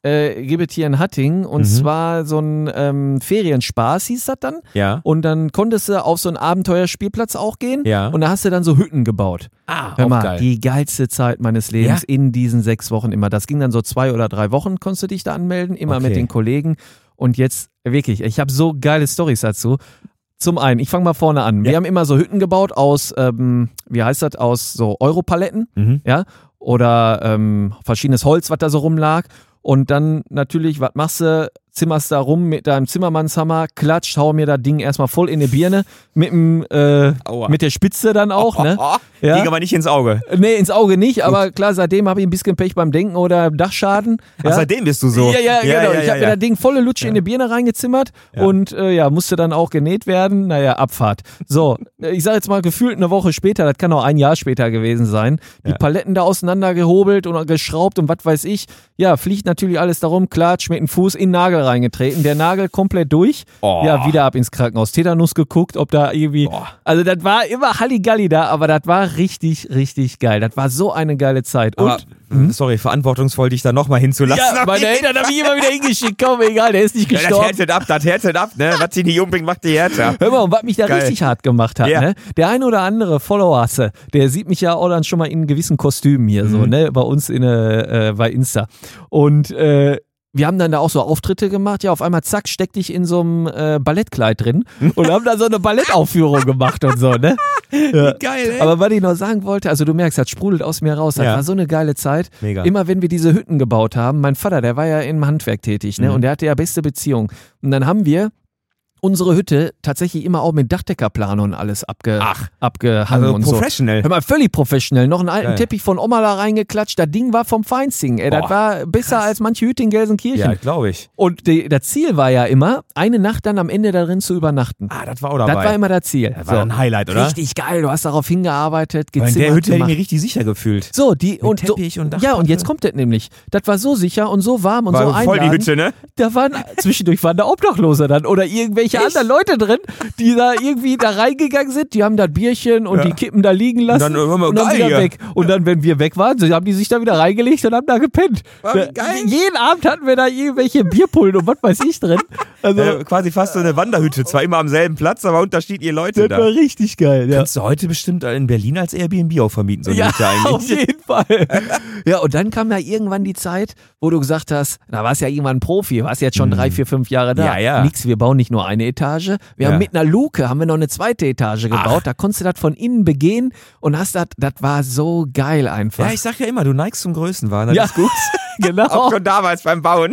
äh, gibt es hier in Hattingen und Mhm. zwar so ein ähm, Ferienspaß hieß das dann. Ja. Und dann konntest du auf so einen Abenteuerspielplatz auch gehen Ja. und da hast du dann so Hütten gebaut. Ah, Hör auch mal, geil. die geilste Zeit meines Lebens Ja? in diesen sechs Wochen immer. Das ging dann so zwei oder drei Wochen, konntest du dich da anmelden, immer Okay. mit den Kollegen. Und jetzt wirklich, ich habe so geile Storys dazu. Zum einen, ich fange mal vorne an. Wir Ja. haben immer so Hütten gebaut aus, ähm, wie heißt das, aus so Europaletten, Mhm. ja, oder ähm, verschiedenes Holz, was da so rumlag. Und dann natürlich, was machst du? Zimmerst da rum mit deinem Zimmermannshammer, klatscht, hau mir das Ding erstmal voll in die Birne, mit, dem, äh, Aua. mit der Spitze dann auch, ne? Oh, Ja. Ging aber nicht ins Auge. Nee, ins Auge nicht, aber klar, seitdem habe ich ein bisschen Pech beim Denken oder Dachschaden. Ach, seitdem bist du so. Ja, ja, genau. ja, ich ja, habe ja. mir das Ding volle Lutsche in die Birne reingezimmert Ja. und äh, ja, musste dann auch genäht werden. Naja, Abfahrt. So, ich sage jetzt mal gefühlt eine Woche später, das kann auch ein Jahr später gewesen sein, die Ja. Paletten da auseinandergehobelt und geschraubt und was weiß ich. Ja, fliegt natürlich alles darum, klatsch, mit dem Fuß in den Nagel reingetreten. Der Nagel komplett durch. Oh. Ja, wieder ab ins Krankenhaus. Tetanus geguckt, ob da irgendwie. Boah. Also, das war immer Halligalli da, aber das war richtig, richtig geil. Das war so eine geile Zeit. Und Aber, sorry, verantwortungsvoll dich da nochmal hinzulassen. ja, meine Eltern haben mich immer wieder hingeschickt. Komm, egal, der ist nicht Ja, das gestorben. härtet ab, das härtet ab, ne? Was sie nicht umbringt, macht die härter. Hör mal, und was mich da Geil. richtig hart gemacht hat, Ja. ne? Der ein oder andere Follower, der sieht mich ja auch dann schon mal in gewissen Kostümen hier, so, Mhm. ne? Bei uns in, äh, bei Insta. Und äh, wir haben dann da auch so Auftritte gemacht. Ja, auf einmal, zack, steckte ich in so einem äh, Ballettkleid drin und haben da so eine Ballettaufführung gemacht und so, ne? Ja. Geil, ey. Aber was ich noch sagen wollte, also du merkst, das sprudelt aus mir raus. Das Ja. war so eine geile Zeit. Mega. Immer wenn wir diese Hütten gebaut haben, mein Vater, der war ja im Handwerk tätig, ne? Mhm. Und der hatte ja beste Beziehung. Und dann haben wir unsere Hütte tatsächlich immer auch mit Dachdeckerplane und alles abge, Ach. abgehangen Also und professional. so. Hör mal, völlig professionell. Noch einen alten Geil. Teppich von Oma da reingeklatscht. Das Ding war vom Feinsten. Ey, das Boah, war besser krass. als manche Hütte in Gelsenkirchen. Ja, glaube ich. Und die, das Ziel war ja immer, eine Nacht dann am Ende darin zu übernachten. Ah, das war auch dabei. Das war immer das Ziel. Das war ein Highlight, oder? Richtig geil. Du hast darauf hingearbeitet, Weil in gezimmert, der Hütte hätte ich gemacht. mich richtig sicher gefühlt. So, die und Teppich so, und ja, Dachplatte. und jetzt kommt das nämlich. Das war so sicher und so warm und so War voll die einladend. Hütte, ne? Da waren zwischendurch waren da Obdachlose dann oder irgendwelche anderen Leute drin, die da irgendwie da reingegangen sind. Die haben da Bierchen und Ja. die Kippen da liegen lassen dann, hör mal, und dann geil wieder hier. weg. Und dann, wenn wir weg waren, so, haben die sich da wieder reingelegt und haben da gepennt. War Da, geil. jeden Abend hatten wir da irgendwelche Bierpullen und was weiß ich drin. Also Äh, quasi fast so eine Wanderhütte. Zwar immer am selben Platz, aber unterschiedliche Leute das da. war richtig geil. Ja. Kannst du heute bestimmt in Berlin als Airbnb auch vermieten, so eine Ja, Hütte eigentlich. auf jeden Fall. Ja, und dann kam ja irgendwann die Zeit, wo du gesagt hast, da warst ja irgendwann Profi, warst jetzt schon drei, vier, fünf Jahre da. Mhm. Ja, ja. Nix, wir bauen nicht nur eine Etage, wir Ja. haben mit einer Luke, haben wir noch eine zweite Etage gebaut, Ach. da konntest du das von innen begehen und hast das, das war so geil einfach. Ja, ich sag ja immer, du neigst zum Größenwahn. Das Ja. ist gut. genau. Auch schon damals beim Bauen.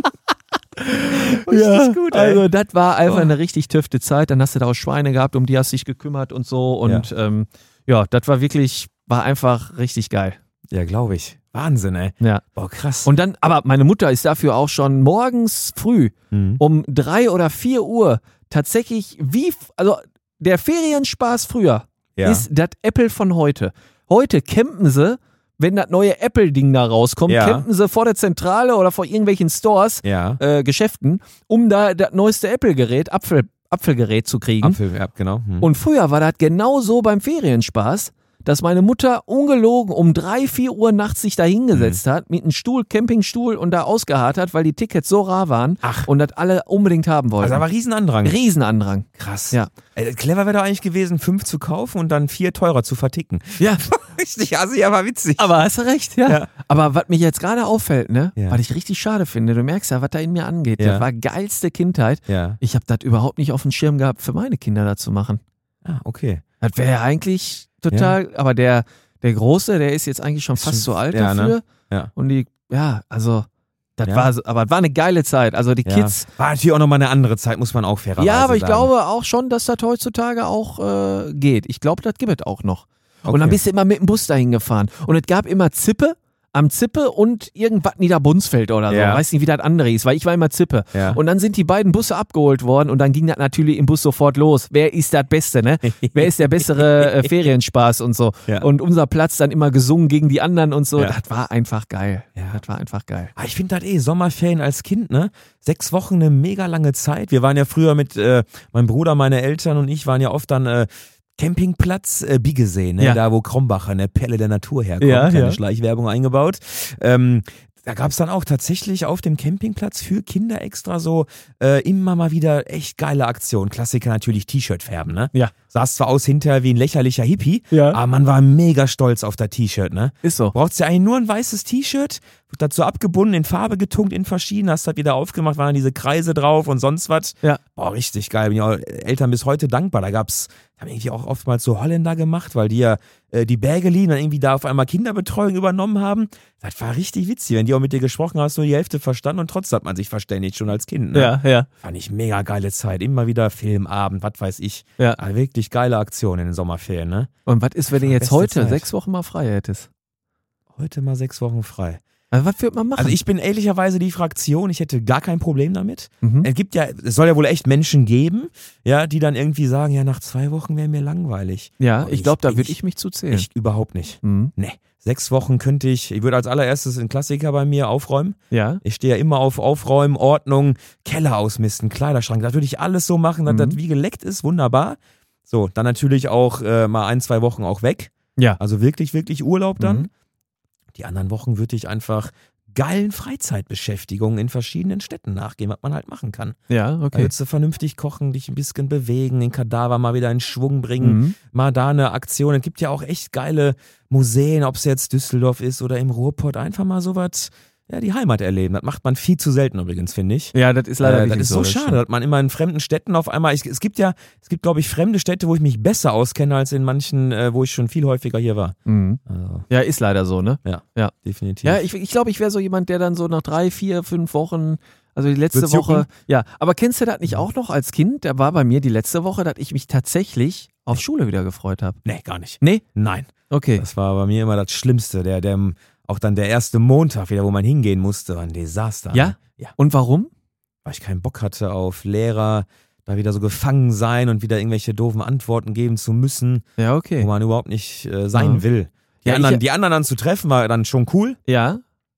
Ja, Richtig gut, ey. also das war einfach Oh. eine richtig tüfte Zeit, dann hast du da auch Schweine gehabt, um die hast du dich gekümmert und so und ja, ähm, ja das war wirklich, war einfach richtig geil. Ja, glaube ich. Wahnsinn, ey. Ja. Boah, krass. Und dann, aber meine Mutter ist dafür auch schon morgens früh Mhm. um drei oder vier Uhr tatsächlich wie, f- also der Ferienspaß früher Ja. ist das Apple von heute. Heute campen sie, wenn das neue Apple-Ding da rauskommt, Ja. campen sie vor der Zentrale oder vor irgendwelchen Stores, Ja. äh, Geschäften, um da das neueste Apple-Gerät, Apfel, Apfelgerät zu kriegen. Apfel, ja, genau. Hm. Und früher war das genau so beim Ferienspaß, dass meine Mutter ungelogen um drei, vier Uhr nachts sich da hingesetzt Mhm. hat, mit einem Stuhl, Campingstuhl und da ausgeharrt hat, weil die Tickets so rar waren Ach. und das alle unbedingt haben wollten. Also da war Riesenandrang. Riesenandrang. Krass. Ja. Äh, clever wäre doch eigentlich gewesen, fünf zu kaufen und dann vier teurer zu verticken. Ja, Richtig assi, aber witzig. aber hast du recht, ja. Ja. Aber was mich jetzt gerade auffällt, ne, Ja. was ich richtig schade finde, du merkst ja, was da in mir angeht, Ja. das war geilste Kindheit. Ja. Ich habe das überhaupt nicht auf dem Schirm gehabt, für meine Kinder da zu machen. Ah, okay. Das wäre ja eigentlich total, aber der, der Große, der ist jetzt eigentlich schon Ist fast schon- so alt ja, ne? dafür. Ja. Und die, ja, also, das Ja. war, so- aber es war eine geile Zeit. Also die Ja. Kids, War natürlich auch nochmal eine andere Zeit, muss man auch fairerweise ja, aber ich sagen. glaube auch schon, dass das heutzutage auch äh, geht. Ich glaube, das gibt es auch noch. Okay. Und dann bist du immer mit dem Bus dahin gefahren. Und es gab immer Zippe am Zippe und irgendwas Niederbunsfeld oder so. Ja. Weiß nicht, wie das andere hieß, weil ich war immer Zippe. Ja. Und dann sind die beiden Busse abgeholt worden und dann ging das natürlich im Bus sofort los. Wer ist das Beste, ne? Wer ist der bessere äh, Ferienspaß und so. Ja. Und unser Platz dann immer gesungen gegen die anderen und so. Ja. Das war einfach geil. Ja. Das war einfach geil. Ah, ich finde das eh, Sommerferien als Kind, ne? Sechs Wochen eine mega lange Zeit. Wir waren ja früher mit, äh, mein Bruder, meine Eltern und ich waren ja oft dann äh, Campingplatz äh, Biegesee, ne? Ja. Da wo Krombacher, ne Perle der Natur herkommt, Ja, kleine ja. Schleichwerbung eingebaut. Ähm, da gab es dann auch tatsächlich auf dem Campingplatz für Kinder extra so äh, immer mal wieder echt geile Aktionen. Klassiker natürlich T-Shirt färben, ne? Ja. Sahst zwar aus hinterher wie ein lächerlicher Hippie, Ja. aber man war mega stolz auf das T-Shirt, ne? Ist so. Brauchst ja eigentlich nur ein weißes T-Shirt, wird dazu abgebunden, in Farbe getunkt, in verschieden, hast das wieder aufgemacht, waren dann diese Kreise drauf und sonst was. Ja. Boah, richtig geil. Bin ich auch Eltern bis heute dankbar. Da gab's, haben irgendwie auch oftmals so Holländer gemacht, weil die ja äh, die Berge lieben, dann irgendwie da auf einmal Kinderbetreuung übernommen haben. Das war richtig witzig, wenn die auch mit dir gesprochen haben, hast du die Hälfte verstanden und trotzdem hat man sich verständigt, schon als Kind. Ne? Ja, ja. Fand ich mega geile Zeit. Immer wieder Filmabend, was weiß ich. Ja. Aber wirklich geile Aktion in den Sommerferien, ne? Und was ist, wenn du jetzt Beste heute Zeit. sechs Wochen mal frei hättest? Heute mal sechs Wochen frei. Also was würde man machen? Also ich bin ehrlicherweise die Fraktion, ich hätte gar kein Problem damit. Mhm. Es gibt ja, es soll ja wohl echt Menschen geben, ja, die dann irgendwie sagen, ja, nach zwei Wochen wäre mir langweilig. Ja, Aber ich glaube, da würde ich mich zu zählen. Ich überhaupt nicht. Mhm. Nee. Sechs Wochen könnte ich, ich würde als allererstes einen Klassiker bei mir aufräumen. Ja. Ich stehe ja immer auf Aufräumen, Ordnung, Keller ausmisten, Kleiderschrank. Das würde ich alles so machen, dass Mhm. das wie geleckt ist, wunderbar. So, dann natürlich auch äh, mal ein, zwei Wochen auch weg. Ja. Also wirklich, wirklich Urlaub dann. Mhm. Die anderen Wochen würde ich einfach geilen Freizeitbeschäftigungen in verschiedenen Städten nachgehen, was man halt machen kann. Ja, Da okay. würdest du vernünftig kochen, dich ein bisschen bewegen, den Kadaver mal wieder in Schwung bringen, Mhm. mal da eine Aktion. Es gibt ja auch echt geile Museen, ob es jetzt Düsseldorf ist oder im Ruhrpott, einfach mal sowas, ja, die Heimat erleben. Das macht man viel zu selten übrigens, finde ich. Ja, das ist leider Äh, das wirklich ist so das schade, stimmt. dass man immer in fremden Städten auf einmal, ich, es gibt ja, es gibt glaube ich fremde Städte, wo ich mich besser auskenne als in manchen, äh, wo ich schon viel häufiger hier war. Mhm. Also, Ja, ist leider so, ne? ja, Ja. definitiv. Ja, ich glaube, ich, glaub, ich wäre so jemand, der dann so nach drei, vier, fünf Wochen, also die letzte Wird's Woche, jucken? ja, aber kennst du das nicht auch noch als Kind? Da war bei mir die letzte Woche, dass ich mich tatsächlich auf Schule wieder gefreut habe. Nee, gar nicht. Nee? Nein. Okay. Das war bei mir immer das Schlimmste. Der, der, auch dann der erste Montag wieder, wo man hingehen musste, war ein Desaster. Ja? Ne? Ja. Und warum? Weil ich keinen Bock hatte auf Lehrer, da wieder so gefangen sein und wieder irgendwelche doofen Antworten geben zu müssen, Ja, wo okay. man überhaupt nicht äh, sein Ja. will. Die, Ja, anderen, ich- die anderen dann zu treffen, war dann schon cool, Ja.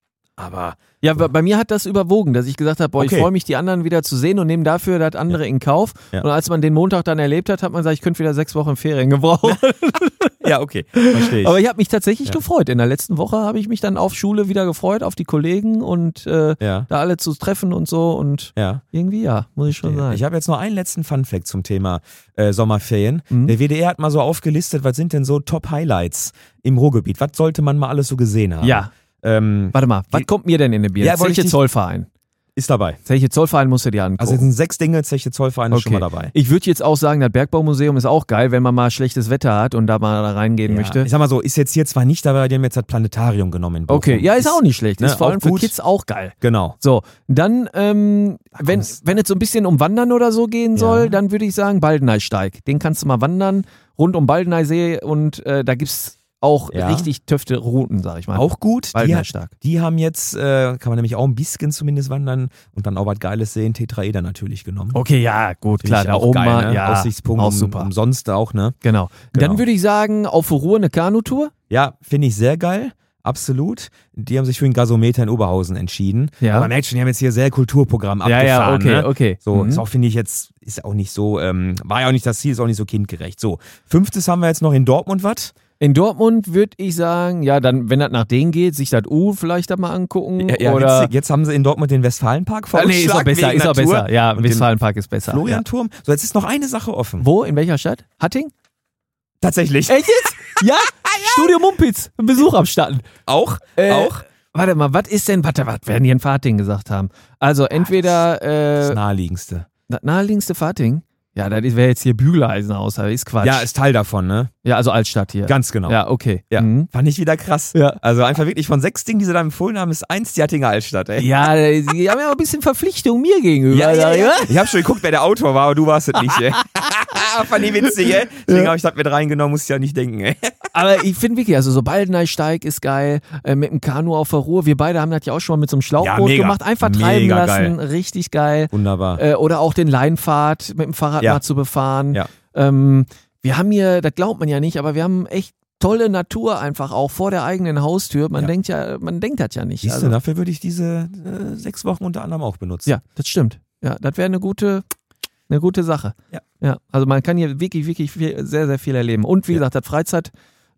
aber Ja, bei bei mir hat das überwogen, dass ich gesagt habe, boah, Okay. ich freue mich, die anderen wieder zu sehen und nehme dafür das andere in Kauf. Ja. Und als man den Montag dann erlebt hat, hat man gesagt, ich könnte wieder sechs Wochen Ferien gebrauchen. ja, okay, verstehe ich. Aber ich habe mich tatsächlich Ja. gefreut. In der letzten Woche habe ich mich dann auf Schule wieder gefreut, auf die Kollegen und äh, ja, da alle zu treffen und so. Und ja. irgendwie, ja, muss ich schon sagen. Ich habe jetzt noch einen letzten Funfact zum Thema äh, Sommerferien. Mhm. Der W D R hat mal so aufgelistet, was sind denn so Top-Highlights im Ruhrgebiet? Was sollte man mal alles so gesehen haben? Ja, Ähm, warte mal, was Die- kommt mir denn in den Bier? Ja, wollte ich Zeche dich- Zollverein. ist dabei. Zeche Zollverein musst du dir angucken. Also es sind sechs Dinge, Zeche Zollverein ist schon mal dabei. Ich würde jetzt auch sagen, das Bergbaumuseum ist auch geil, wenn man mal schlechtes Wetter hat und da mal da reingehen Ja, möchte. ich sag mal so, ist jetzt hier zwar nicht dabei, die haben jetzt das Planetarium genommen in Bochum. Okay, ja, ist auch nicht schlecht. ne, Ist vor auch allem für gut. Kids auch geil. Genau. So, dann, ähm, wenn, kommt's. wenn es so ein bisschen um Wandern oder so gehen soll, Ja. dann würde ich sagen Baldeneysteig. Den kannst du mal wandern, rund um Baldeneysee und äh, da gibt's auch Ja. richtig töfte Routen, sag ich mal. Auch gut. Die, Baldeneysteig. die haben jetzt, äh, kann man nämlich auch ein bisschen zumindest wandern und dann auch was Geiles sehen, Tetraeder natürlich genommen. Okay, ja, gut, Finde klar, ich da auch oben geil, mal, ne? ja, Aussichtspunkt, auch um, super. umsonst auch, ne? Genau. Genau. Dann würde ich sagen, auf Ruhr eine Kanutour. Ja, finde ich sehr geil. Absolut. Die haben sich für den Gasometer in Oberhausen entschieden. Ja. Aber man merkt schon, die haben jetzt hier sehr Kulturprogramm Ja, abgefahren. ja, okay, ne? okay. So, Mhm. ist auch, finde ich jetzt, ist auch nicht so, ähm, war ja auch nicht das Ziel, ist auch nicht so kindgerecht. So, fünftes haben wir jetzt noch in Dortmund was. In Dortmund würde ich sagen, ja, dann, wenn das nach denen geht, sich das U vielleicht da mal angucken. Ja, ja, oder jetzt, jetzt haben sie in Dortmund den Westfalenpark Ah, vorgeschlagen. nee, ist auch besser, wegen ist auch Natur. besser. Ja, Und den Westfalenpark ist besser. Ja. Florianturm. So, jetzt ist noch eine Sache offen. Wo? In welcher Stadt? Hatting? Tatsächlich. Echt jetzt? Ja? Studio Mumpitz, Besuch abstatten. Auch? Äh, auch? Warte mal, was ist denn, warte, was werden die in Fahrting gesagt haben? Also entweder Das äh, naheliegendste. das naheliegendste Fahrting? Ja, das wäre jetzt hier Bügeleisenhaus, das ist Quatsch. Ja, ist Teil davon, ne? ja, also Altstadt hier. Ganz genau. Ja, okay. Ja. Mhm. Fand ich wieder krass. Ja. Also einfach wirklich von sechs Dingen, die sie da empfohlen haben, ist eins die Hattinger Altstadt, ey. Ja, die haben ja auch ein bisschen Verpflichtung mir gegenüber. Ja, ja, sag ich ja. mal. Ich habe schon geguckt, wer der Autor war, aber du warst es nicht, ey. Fand ich witzig, ey. Deswegen Ja. habe ich das mit reingenommen, musste ich ja nicht denken, ey. Aber ich finde wirklich, also so Baldeneysteig ist geil, äh, mit dem Kanu auf der Ruhr. Wir beide haben das ja auch schon mal mit so einem Schlauchboot Ja, mega. gemacht. Einfach treiben Mega lassen, richtig geil. Wunderbar. Äh, oder auch den Leinfahrt mit dem Fahrrad Ja. mal zu befahren. Ja. Ähm, wir haben hier, das glaubt man ja nicht, aber wir haben echt tolle Natur einfach auch vor der eigenen Haustür. Man Ja. denkt ja, man denkt das ja nicht. Siehst Also, du, dafür würde ich diese äh, sechs Wochen unter anderem auch benutzen. ja, das stimmt. Ja, das wäre eine gute, eine gute Sache. Ja. Ja, also man kann hier wirklich, wirklich viel, sehr, sehr viel erleben. Und wie Ja. gesagt, das Freizeit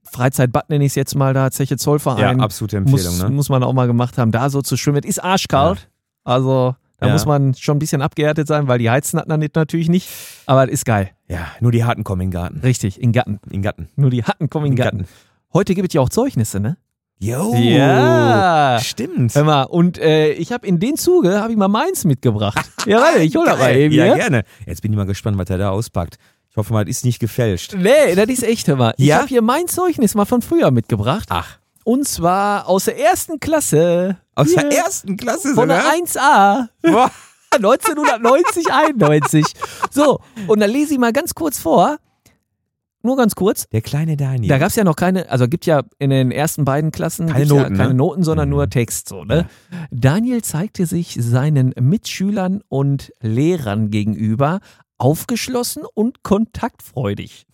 Freizeitbad nenne ich es jetzt mal da, Zeche Zollverein. Ja, absolute Empfehlung, muss, ne? muss man auch mal gemacht haben, da so zu schwimmen. Es ist arschkalt, ja. also da ja. muss man schon ein bisschen abgehärtet sein, weil die heizen hatten dann natürlich nicht, aber es ist geil. Ja, nur die Harten kommen in den Garten. Richtig, in Gatten. In Gatten. Nur die Hatten kommen in In Gatten. Gatten. Heute gibt es ja auch Zeugnisse, ne? Jo, Ja. Stimmt. Hör mal, und äh, ich habe in den Zuge, habe ich mal meins mitgebracht. Ja, warte, ich hol das mal eben. Ja, Ja, gerne. Jetzt bin ich mal gespannt, was er da auspackt. Ich hoffe mal, das ist nicht gefälscht. Nee, das ist echt, hör mal. Ich Ja? habe hier mein Zeugnis mal von früher mitgebracht. Ach. Und zwar aus der ersten Klasse. Aus Hier, der ersten Klasse Von der sogar? eins a. Boah. neunzehnhundertneunzig, einundneunzig. So, und dann lese ich mal ganz kurz vor. Nur ganz kurz. Der kleine Daniel. Da gab es ja noch keine, also gibt ja in den ersten beiden Klassen Keine gibt's Noten, ja keine ne? Noten, sondern Mhm. nur Text. So, ne? Daniel zeigte sich seinen Mitschülern und Lehrern gegenüber aufgeschlossen und kontaktfreudig.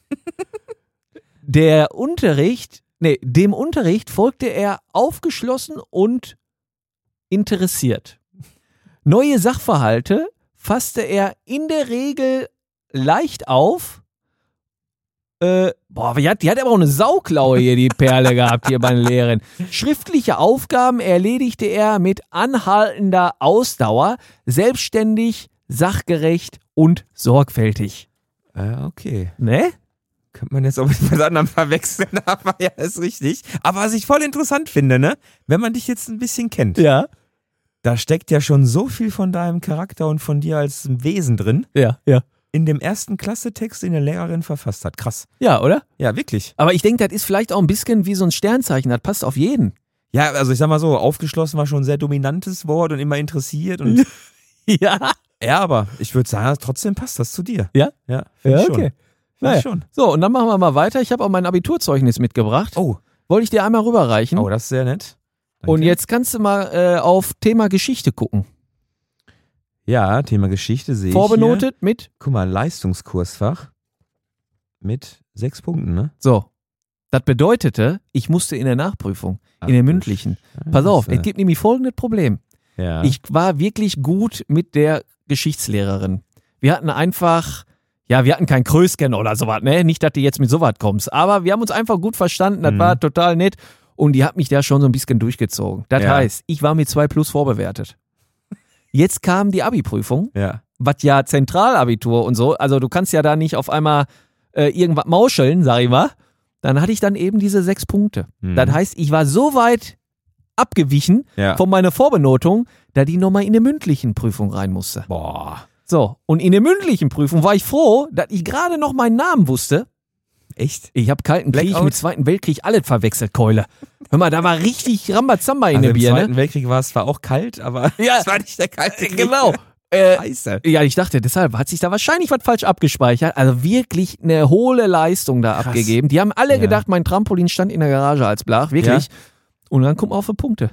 Der Unterricht, nee, dem Unterricht folgte er aufgeschlossen und interessiert. Neue Sachverhalte fasste er in der Regel leicht auf. Äh, boah, die hat, die hat aber auch eine Sauklaue hier, die Perle gehabt hier bei den Lehrern. Schriftliche Aufgaben erledigte er mit anhaltender Ausdauer, selbstständig, sachgerecht und sorgfältig. Ja, okay. Ne? Könnte man jetzt auch mit was anderem verwechseln, aber ja, ist richtig. Aber was ich voll interessant finde, ne? Wenn man dich jetzt ein bisschen kennt, Ja. da steckt ja schon so viel von deinem Charakter und von dir als Wesen drin, Ja, ja. in dem ersten Klasse-Text, den der Lehrerin verfasst hat. Krass. Ja, oder? Ja, wirklich. Aber ich denke, das ist vielleicht auch ein bisschen wie so ein Sternzeichen, das passt auf jeden. Ja, also ich sag mal so, aufgeschlossen war schon ein sehr dominantes Wort und immer interessiert und Ja. ja, aber ich würde sagen, trotzdem passt das zu dir. Ja? Ja, find Ja, ich schon. okay. Find Naja. ich schon. So, und dann machen wir mal weiter. Ich habe auch mein Abiturzeugnis mitgebracht. Oh, Wollte ich dir einmal rüberreichen. oh, das ist sehr nett. Danke. Und jetzt kannst du mal äh, auf Thema Geschichte gucken. Ja, Thema Geschichte sehe ich hier. Vorbenotet mit, Guck mal, Leistungskursfach mit sechs Punkten, ne? so. Das bedeutete, ich musste in der Nachprüfung, Ach, in der du mündlichen. Pass auf, Scheiße. es gibt nämlich folgendes Problem. Ja. Ich war wirklich gut mit der Geschichtslehrerin. Wir hatten einfach, ja, wir hatten kein Krösken oder sowas, ne? Nicht, dass du jetzt mit sowas kommst. Aber wir haben uns einfach gut verstanden, das Mhm. war total nett. Und die hat mich da schon so ein bisschen durchgezogen. Das Ja. heißt, ich war mit zwei plus vorbewertet. Jetzt kam die Abi-Prüfung, ja. was ja Zentralabitur und so, also du kannst ja da nicht auf einmal äh, irgendwas mauscheln, sag ich mal. Dann hatte ich dann eben diese sechs Punkte. Mhm. Das heißt, ich war so weit abgewichen Ja. von meiner Vorbenotung, da die nochmal in eine mündlichen Prüfung rein musste. Boah. So, und in der mündlichen Prüfung war ich froh, dass ich gerade noch meinen Namen wusste. Echt? Ich habe Kalten Krieg Blackout? mit Zweiten Weltkrieg alles verwechselt, Keule. Hör mal, da war richtig Rambazamba in Also der im Bier, Zweiten ne? Weltkrieg war es zwar auch kalt, aber Ja. es war nicht der kalte Krieg. Genau. Äh, Scheiße. ja, ich dachte, deshalb hat sich da wahrscheinlich was falsch abgespeichert. Also wirklich eine hohle Leistung da Krass. abgegeben. Die haben alle Ja. gedacht, mein Trampolin stand in der Garage als Blach. Wirklich. Und dann kommt man auf die Punkte.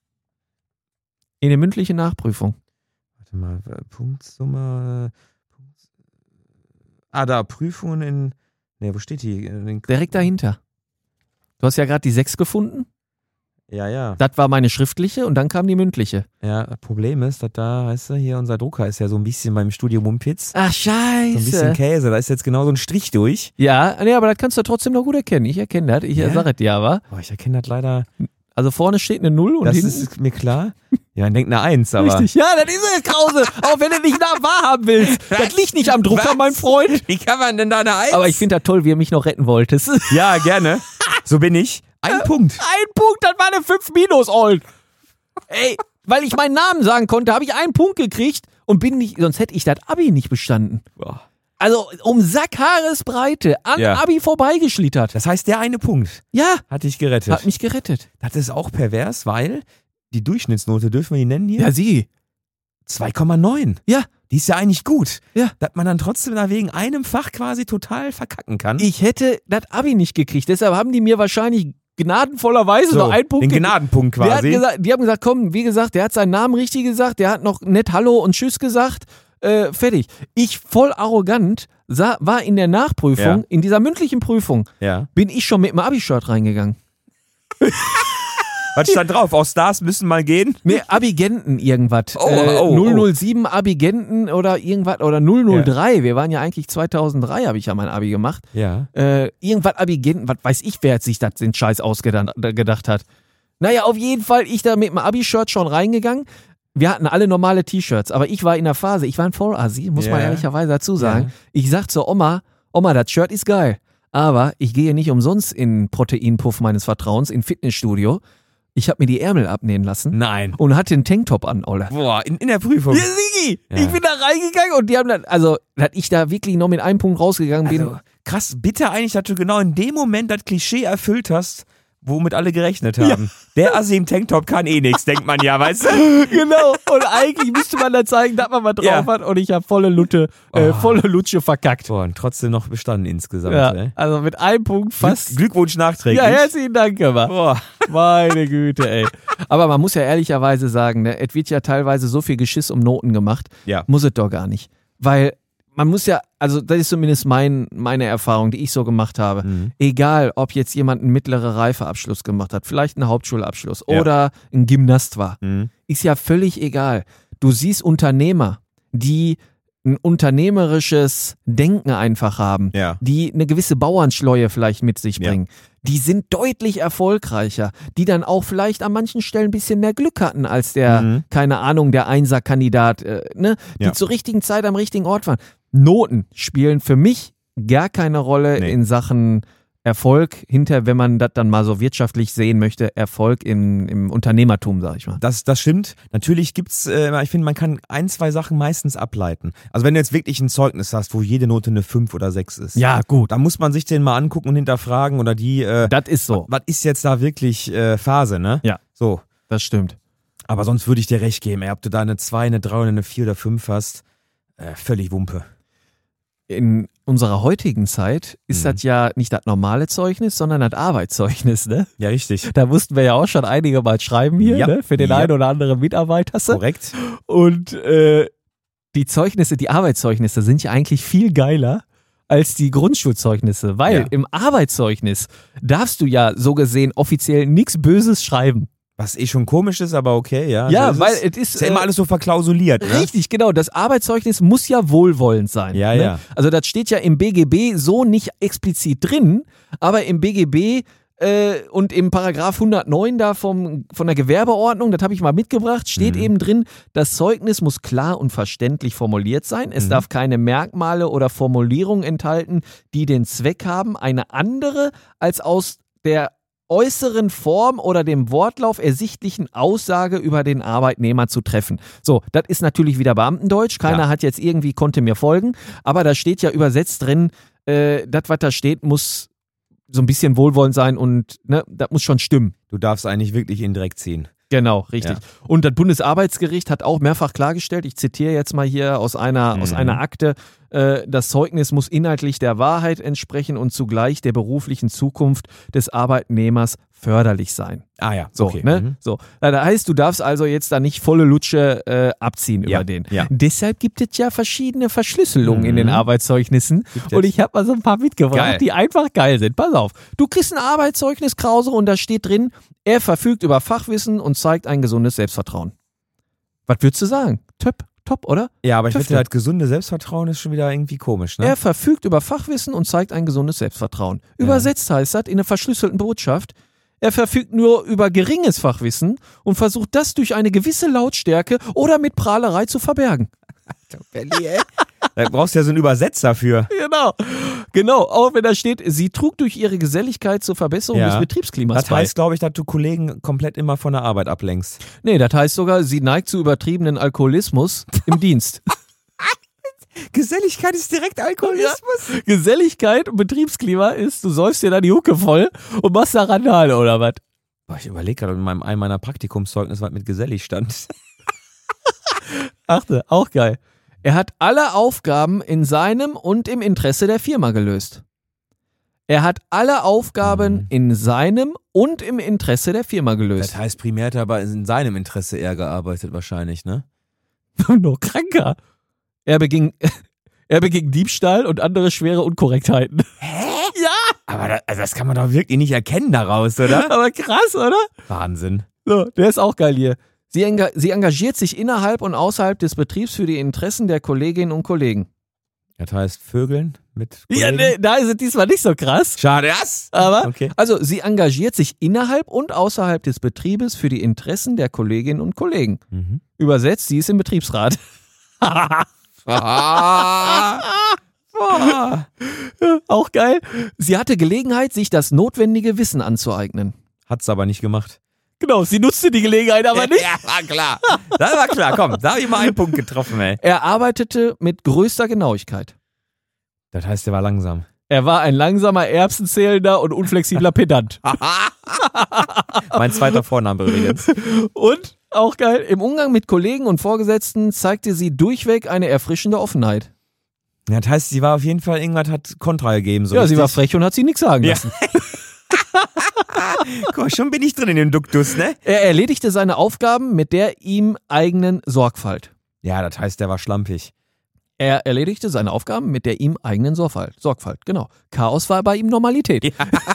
In der mündlichen Nachprüfung. Warte mal, äh, Punktsumme. Punkt, ah, da, Prüfungen in. Ne, wo steht die? In den, Direkt dahinter. Du hast ja gerade die sechs gefunden. ja, ja. Das war meine schriftliche und dann kam die mündliche. Ja, das Problem ist, dass da, weißt du, hier unser Drucker ist ja so ein bisschen beim Studio Mumpitz. Ach, So ein bisschen scheiße. Käse, da ist jetzt genau so ein Strich durch. Ja, nee, aber das kannst du trotzdem noch gut erkennen. Ich erkenne das. Ich Ja? sag es dir aber. Boah, ich erkenne das leider. Also vorne steht eine Null und Das hinten. ist mir klar. Ja, man denkt eine Eins, aber. Richtig. Ja, das ist es, Krause. Auch wenn du nicht nah wahrhaben willst. Das liegt nicht am Drucker, Was? mein Freund. Wie kann man denn da eine Eins? Aber ich finde das toll, wie ihr mich noch retten wolltest. Ja, gerne. So bin ich. Ein Punkt. Ein Punkt, das war eine fünf minus, Old. Ey, weil ich meinen Namen sagen konnte, habe ich einen Punkt gekriegt und bin nicht, sonst hätte ich das Abi nicht bestanden. Boah. Also um Sackhaaresbreite an Ja. Abi vorbeigeschlittert. Das heißt, der eine Punkt Ja, hat dich gerettet. hat mich gerettet. Das ist auch pervers, weil die Durchschnittsnote, dürfen wir die nennen hier? Ja, sie. zwei Komma neun. Ja, Die ist ja eigentlich gut. Ja. Dass man dann trotzdem da wegen einem Fach quasi total verkacken kann. ich hätte das Abi nicht gekriegt. Deshalb haben die mir wahrscheinlich gnadenvollerweise so, noch einen Punkt den gegeben. Gnadenpunkt Der hat quasi. gesagt, die haben gesagt, komm, wie gesagt, der hat seinen Namen richtig gesagt, der hat noch nett Hallo und Tschüss gesagt, äh, fertig. Ich voll arrogant sah, war in der Nachprüfung, Ja. in dieser mündlichen Prüfung, ja. bin ich schon mit dem Abi-Shirt reingegangen. Was stand drauf? Auch Stars müssen mal gehen? Nee, Abigenten irgendwas. Oh, äh, oh, oh. null null sieben Abigenten oder irgendwas. Oder null null drei. Ja. Wir waren ja eigentlich zweitausenddrei, habe ich ja mein Abi gemacht. Ja. Äh, irgendwas Abigenten, was weiß ich, wer sich das den Scheiß ausgedacht gedacht hat. Naja, auf jeden Fall, ich da mit dem Abi-Shirt schon reingegangen. Wir hatten alle normale T-Shirts, aber ich war in der Phase, ich war ein Vollasi, muss Ja. man ehrlicherweise dazu sagen. Ja. Ich sag zur Oma, Oma, das Shirt ist geil, aber ich gehe nicht umsonst in Proteinpuff meines Vertrauens, in Fitnessstudio. Ich habe mir die Ärmel abnähen lassen Nein. und hatte einen Tanktop an, Olle. Boah, in, in der Prüfung. Ja, Sigi, Ja. ich bin da reingegangen und die haben dann, also, dass ich da wirklich noch mit einem Punkt rausgegangen bin. Also, krass, bitte eigentlich, dass du genau in dem Moment das Klischee erfüllt hast, womit alle gerechnet haben. Der Assi im Tanktop kann eh nichts, denkt man ja, weißt du? Genau, und eigentlich müsste man da zeigen, dass man was drauf Ja. hat und ich habe volle Lutte, äh, Oh. volle Lutsche verkackt. Boah, und trotzdem noch bestanden insgesamt. Ja, Ey. also mit einem Punkt fast. Glück, Glückwunsch nachträglich. Ja, herzlichen Dank, immer. Boah. Meine Güte, ey. Aber man muss ja ehrlicherweise sagen, ne, es wird ja teilweise so viel Geschiss um Noten gemacht. Ja. Muss es doch gar nicht. Weil man muss ja, also das ist zumindest mein, meine Erfahrung, die ich so gemacht habe. Mhm. Egal, ob jetzt jemand einen mittleren Reifeabschluss gemacht hat, vielleicht einen Hauptschulabschluss Ja. oder ein Gymnast war, Mhm. ist ja völlig egal. Du siehst Unternehmer, die ein unternehmerisches Denken einfach haben, Ja. die eine gewisse Bauernschleue vielleicht mit sich Ja. bringen. Die sind deutlich erfolgreicher, die dann auch vielleicht an manchen Stellen ein bisschen mehr Glück hatten als der, Mhm. keine Ahnung, der Einser-Kandidat, äh, ne? Die Ja. zur richtigen Zeit am richtigen Ort waren. Noten spielen für mich gar keine Rolle Nee. in Sachen Erfolg hinter, wenn man das dann mal so wirtschaftlich sehen möchte, Erfolg im, im Unternehmertum, sag ich mal. Das, das stimmt. Natürlich gibt's, äh, ich finde, man kann ein, zwei Sachen meistens ableiten. Also wenn du jetzt wirklich ein Zeugnis hast, wo jede Note eine fünf oder sechs ist. Ja, gut. Da muss man sich den mal angucken und hinterfragen oder die, äh, Das ist so. was ist jetzt da wirklich äh, Phase, ne? Ja. So. Das stimmt. Aber sonst würde ich dir recht geben, ey, ob du da eine zwei, eine drei oder eine vier oder fünf hast, äh, völlig Wumpe. In unserer heutigen Zeit ist Mhm. das ja nicht das normale Zeugnis, sondern das Arbeitszeugnis, ne? Ja, richtig. Da mussten wir ja auch schon einige Mal schreiben hier, Ja. ne? Für den Ja. einen oder anderen Mitarbeiter. Korrekt. Und äh, die Zeugnisse, die Arbeitszeugnisse sind ja eigentlich viel geiler als die Grundschulzeugnisse, weil Ja. im Arbeitszeugnis darfst du ja so gesehen offiziell nichts Böses schreiben. Was eh schon komisch ist, aber okay, ja. Ja, so weil es es ist, ist ja immer äh, alles so verklausuliert, ne? Richtig, genau. Das Arbeitszeugnis muss ja wohlwollend sein. Ja, ne? ja. Also das steht ja im B G B so nicht explizit drin, aber im B G B äh, und im Paragraph hundertneun da vom, von der Gewerbeordnung, das habe ich mal mitgebracht, steht Mhm. eben drin, das Zeugnis muss klar und verständlich formuliert sein. Es Mhm. darf keine Merkmale oder Formulierungen enthalten, die den Zweck haben, eine andere als aus der äußeren Form oder dem Wortlauf ersichtlichen Aussage über den Arbeitnehmer zu treffen. So, das ist natürlich wieder Beamtendeutsch. Keiner Ja. hat jetzt irgendwie, konnte mir folgen. Aber da steht ja übersetzt drin, äh, das, was da steht, muss so ein bisschen wohlwollend sein und ne, das muss schon stimmen. Du darfst eigentlich wirklich in den Dreck ziehen. Genau, richtig. Ja. Und das Bundesarbeitsgericht hat auch mehrfach klargestellt, ich zitiere jetzt mal hier aus einer, Mhm. aus einer Akte, äh, das Zeugnis muss inhaltlich der Wahrheit entsprechen und zugleich der beruflichen Zukunft des Arbeitnehmers förderlich sein. Ah ja, So, okay. ne? Mhm. So. Das heißt, du darfst also jetzt da nicht volle Lutsche äh, abziehen Ja, über den. ja. Deshalb gibt es ja verschiedene Verschlüsselungen in den Mhm. Arbeitszeugnissen. Gibt Und es. ich habe mal so ein paar mitgebracht, Geil. die einfach geil sind. Pass auf. Du kriegst ein Arbeitszeugnis, Krause, und da steht drin, er verfügt über Fachwissen und zeigt ein gesundes Selbstvertrauen. Was würdest du sagen? Top, top, oder? Ja, aber ich Tüfte. finde halt, gesunde Selbstvertrauen ist schon wieder irgendwie komisch, ne? Er verfügt über Fachwissen und zeigt ein gesundes Selbstvertrauen. Übersetzt heißt das in einer verschlüsselten Botschaft, er verfügt nur über geringes Fachwissen und versucht das durch eine gewisse Lautstärke oder mit Prahlerei zu verbergen. Da brauchst du ja so einen Übersetzer für. Genau, genau. Auch wenn da steht, sie trug durch ihre Geselligkeit zur Verbesserung Ja. des Betriebsklimas Das bei. heißt, glaube ich, dass du Kollegen komplett immer von der Arbeit ablenkst. Nee, das heißt sogar, sie neigt zu übertriebenen Alkoholismus im Dienst. Geselligkeit ist direkt Alkoholismus. Geselligkeit und Betriebsklima ist, du säufst dir da die Hucke voll und machst da Randale oder was? Boah, ich überlege gerade, in meinem, einem meiner Praktikumszeugnisse, was mit gesellig stand. Achte, auch geil. Er hat alle Aufgaben in seinem und im Interesse der Firma gelöst. Er hat alle Aufgaben Mhm. in seinem und im Interesse der Firma gelöst. Das heißt, primär hat er aber in seinem Interesse eher gearbeitet wahrscheinlich, ne? Noch kranker. Er beging, er beging Diebstahl und andere schwere Unkorrektheiten. Hä? Ja! Aber das, also das kann man doch wirklich nicht erkennen daraus, oder? Aber krass, oder? Wahnsinn. So, der ist auch geil hier. Sie, enga- sie engagiert sich innerhalb und außerhalb des Betriebs für die Interessen der Kolleginnen und Kollegen. Das heißt Vögeln mit Ja, Kollegen? nee, da ist es diesmal nicht so krass. Schade, was? Aber, Okay. also sie engagiert sich innerhalb und außerhalb des Betriebes für die Interessen der Kolleginnen und Kollegen. Mhm. Übersetzt, sie ist im Betriebsrat. Ah. Boah. Auch geil. Sie hatte Gelegenheit, sich das notwendige Wissen anzueignen. Hat's aber nicht gemacht. Genau, sie nutzte die Gelegenheit aber nicht. Ja, war klar. Das war klar, komm, da habe ich mal einen Punkt getroffen, ey. Er arbeitete mit größter Genauigkeit. Das heißt, der war langsam. Er war ein langsamer, erbsenzählender und unflexibler Pedant. Mein zweiter Vorname übrigens. Und, auch geil, im Umgang mit Kollegen und Vorgesetzten zeigte sie durchweg eine erfrischende Offenheit. Ja, das heißt, sie war auf jeden Fall, irgendwas hat Kontra gegeben. So Ja, sie richtig. war frech und hat sie nichts sagen Ja. lassen. Guck mal, schon bin ich drin in dem Duktus, ne? Er erledigte seine Aufgaben mit der ihm eigenen Sorgfalt. Ja, das heißt, der war schlampig. Er erledigte seine Aufgaben mit der ihm eigenen Sorgfalt. Sorgfalt, genau. Chaos war bei ihm Normalität. Ja.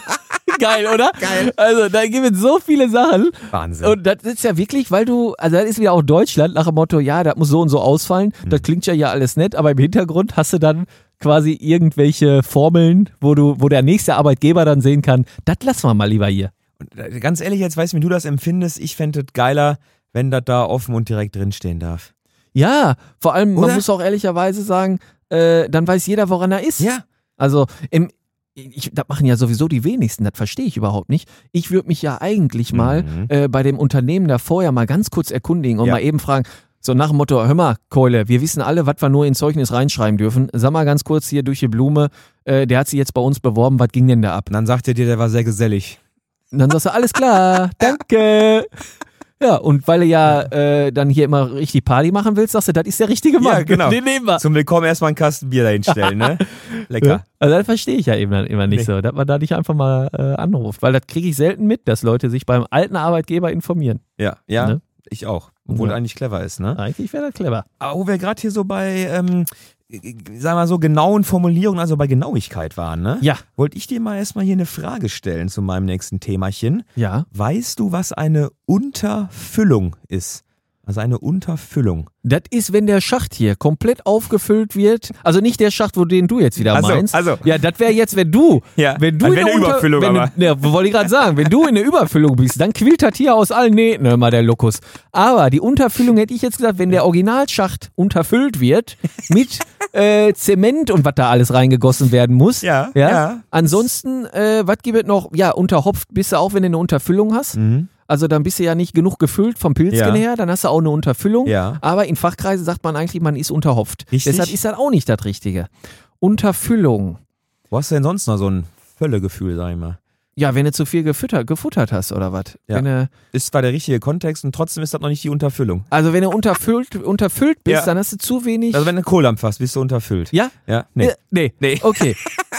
Geil, oder? Geil. Also, da gibt es so viele Sachen. Wahnsinn. Und das ist ja wirklich, weil du, also das ist wieder auch Deutschland nach dem Motto, ja, das muss so und so ausfallen. Hm. Das klingt ja ja alles nett, aber im Hintergrund hast du dann quasi irgendwelche Formeln, wo du, wo der nächste Arbeitgeber dann sehen kann, das lassen wir mal lieber hier. Und, äh, ganz ehrlich, jetzt weißt du, wie du das empfindest. Ich fände es geiler, wenn das da offen und direkt drinstehen darf. Ja, vor allem, man Oder? muss auch ehrlicherweise sagen, äh, dann weiß jeder, woran er ist. Ja. Also, im, ich, das machen ja sowieso die wenigsten, das verstehe ich überhaupt nicht. Ich würde mich ja eigentlich mal Mhm. äh, bei dem Unternehmen da vorher mal ganz kurz erkundigen und Ja. mal eben fragen, so nach dem Motto, hör mal, Keule, wir wissen alle, was wir nur ins Zeugnis reinschreiben dürfen. Sag mal ganz kurz hier durch die Blume, äh, der hat sich jetzt bei uns beworben, was ging denn da ab? Und dann sagt er dir, der war sehr gesellig. Und dann sagst du, alles klar, danke. Ja, und weil du ja äh, dann hier immer richtig Party machen willst, sagst du, das ist der richtige Mann. Ja, genau. Den nehmen wir. Zum Willkommen erstmal einen Kasten Bier dahinstellen, ne? Lecker. Also das verstehe ich ja eben dann immer nicht Nee. so, dass man da nicht einfach mal äh, anruft. Weil das kriege ich selten mit, dass Leute sich beim alten Arbeitgeber informieren. Ja, ja, Ne? ich auch. Obwohl Ja. eigentlich clever ist, ne? Eigentlich wäre das clever. Aber wo wir gerade hier so bei, ähm, sagen wir mal so, genauen Formulierungen, also bei Genauigkeit waren, ne? Ja. Wollte ich dir mal erstmal hier eine Frage stellen zu meinem nächsten Themachen. Ja. Weißt du, was eine Unterfüllung ist? Also eine Unterfüllung. Das ist, wenn der Schacht hier komplett aufgefüllt wird. Also nicht der Schacht, wo den du jetzt wieder Also, meinst. also. Ja, das wäre jetzt, wenn du. Ja, wenn du also in wenn der eine Unter- Überfüllung, wenn aber. Du, ja, wollte ich gerade sagen, wenn du in der Überfüllung bist, dann quillt das hier aus allen Nähten immer der Lokus. Aber die Unterfüllung hätte ich jetzt gesagt, wenn der Originalschacht unterfüllt wird mit äh, Zement und was da alles reingegossen werden muss. Ja, ja. ja. Ansonsten, äh, was gibt es noch? Ja, unterhopft bist du auch, wenn du eine Unterfüllung hast. Mhm. Also dann bist du ja nicht genug gefüllt vom Pilzgen Ja. her, dann hast du auch eine Unterfüllung. Ja. Aber in Fachkreisen sagt man eigentlich, man ist unterhopft. Richtig. Deshalb ist das auch nicht das Richtige. Unterfüllung. Wo hast du denn sonst noch so ein Völlegefühl, sag ich mal? Ja, wenn du zu viel gefüttert, gefuttert hast oder was. Ja. Wenn du, Ist zwar der richtige Kontext und trotzdem ist das noch nicht die Unterfüllung. also wenn du unterfüllt, unterfüllt bist, Ja. dann hast du zu wenig. Also wenn du Kohldampf hast, bist du unterfüllt. ja? Ja, nee. Äh, nee. Nee. Okay.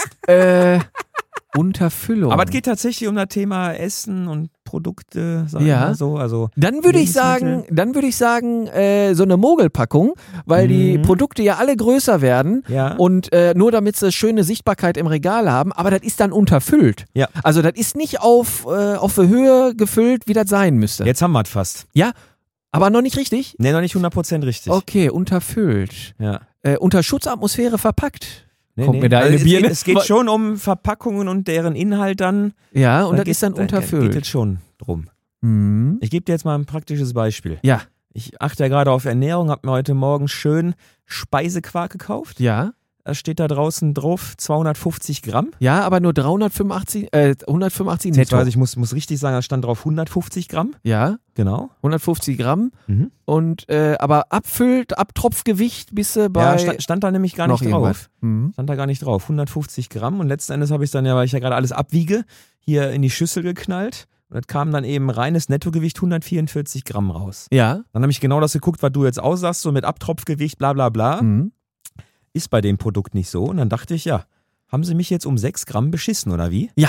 äh, Unterfüllung. Aber es geht tatsächlich um das Thema Essen und Produkte, sag Ja. ich mal so. Also Dann würde ich sagen, Lebensmittel. dann würde ich sagen, äh, so eine Mogelpackung, weil die Mhm. Produkte ja alle größer werden Ja. und äh, nur damit sie schöne Sichtbarkeit im Regal haben, aber das ist dann unterfüllt. Ja. Also das ist nicht auf, äh, auf der Höhe gefüllt, wie das sein müsste. Jetzt haben wir es fast. Ja, aber noch nicht richtig? Nee, noch nicht hundert Prozent richtig. Okay, unterfüllt. Ja. Äh, unter Schutzatmosphäre verpackt. Nee, Kommt nee. mir da Also eine es, Birne? geht, es geht schon um Verpackungen und deren Inhalt dann. Ja, und Da das ist dann geht- da unterfüllt. geht es schon drum. Mhm. Ich gebe dir jetzt mal ein praktisches Beispiel. Ja, Ich achte ja gerade auf Ernährung, habe mir heute Morgen schön Speisequark gekauft. ja. Da steht da draußen drauf zweihundertfünfzig Gramm. Ja, aber nur dreihundertfünfundachtzig, äh, hundertfünfundachtzig netto. Beziehungsweise ich muss, muss richtig sagen, da stand drauf hundertfünfzig Gramm. Ja, Genau. hundertfünfzig Gramm. Mhm. Und äh, aber abfüllt, ab Tropfgewicht bist du bei Ja, stand, stand da nämlich gar noch nicht drauf. irgendwas. Mhm. Stand da gar nicht drauf. hundertfünfzig Gramm. Und letzten Endes habe ich dann ja, weil ich ja gerade alles abwiege, hier in die Schüssel geknallt. Und das kam dann eben reines Nettogewicht hundertvierundvierzig Gramm raus. Ja. Dann habe ich genau das geguckt, was du jetzt aussagst, so mit Abtropfgewicht, bla bla bla. Mhm. Ist bei dem Produkt nicht so. Und dann dachte ich, ja, haben sie mich jetzt um sechs Gramm beschissen, oder wie? Ja.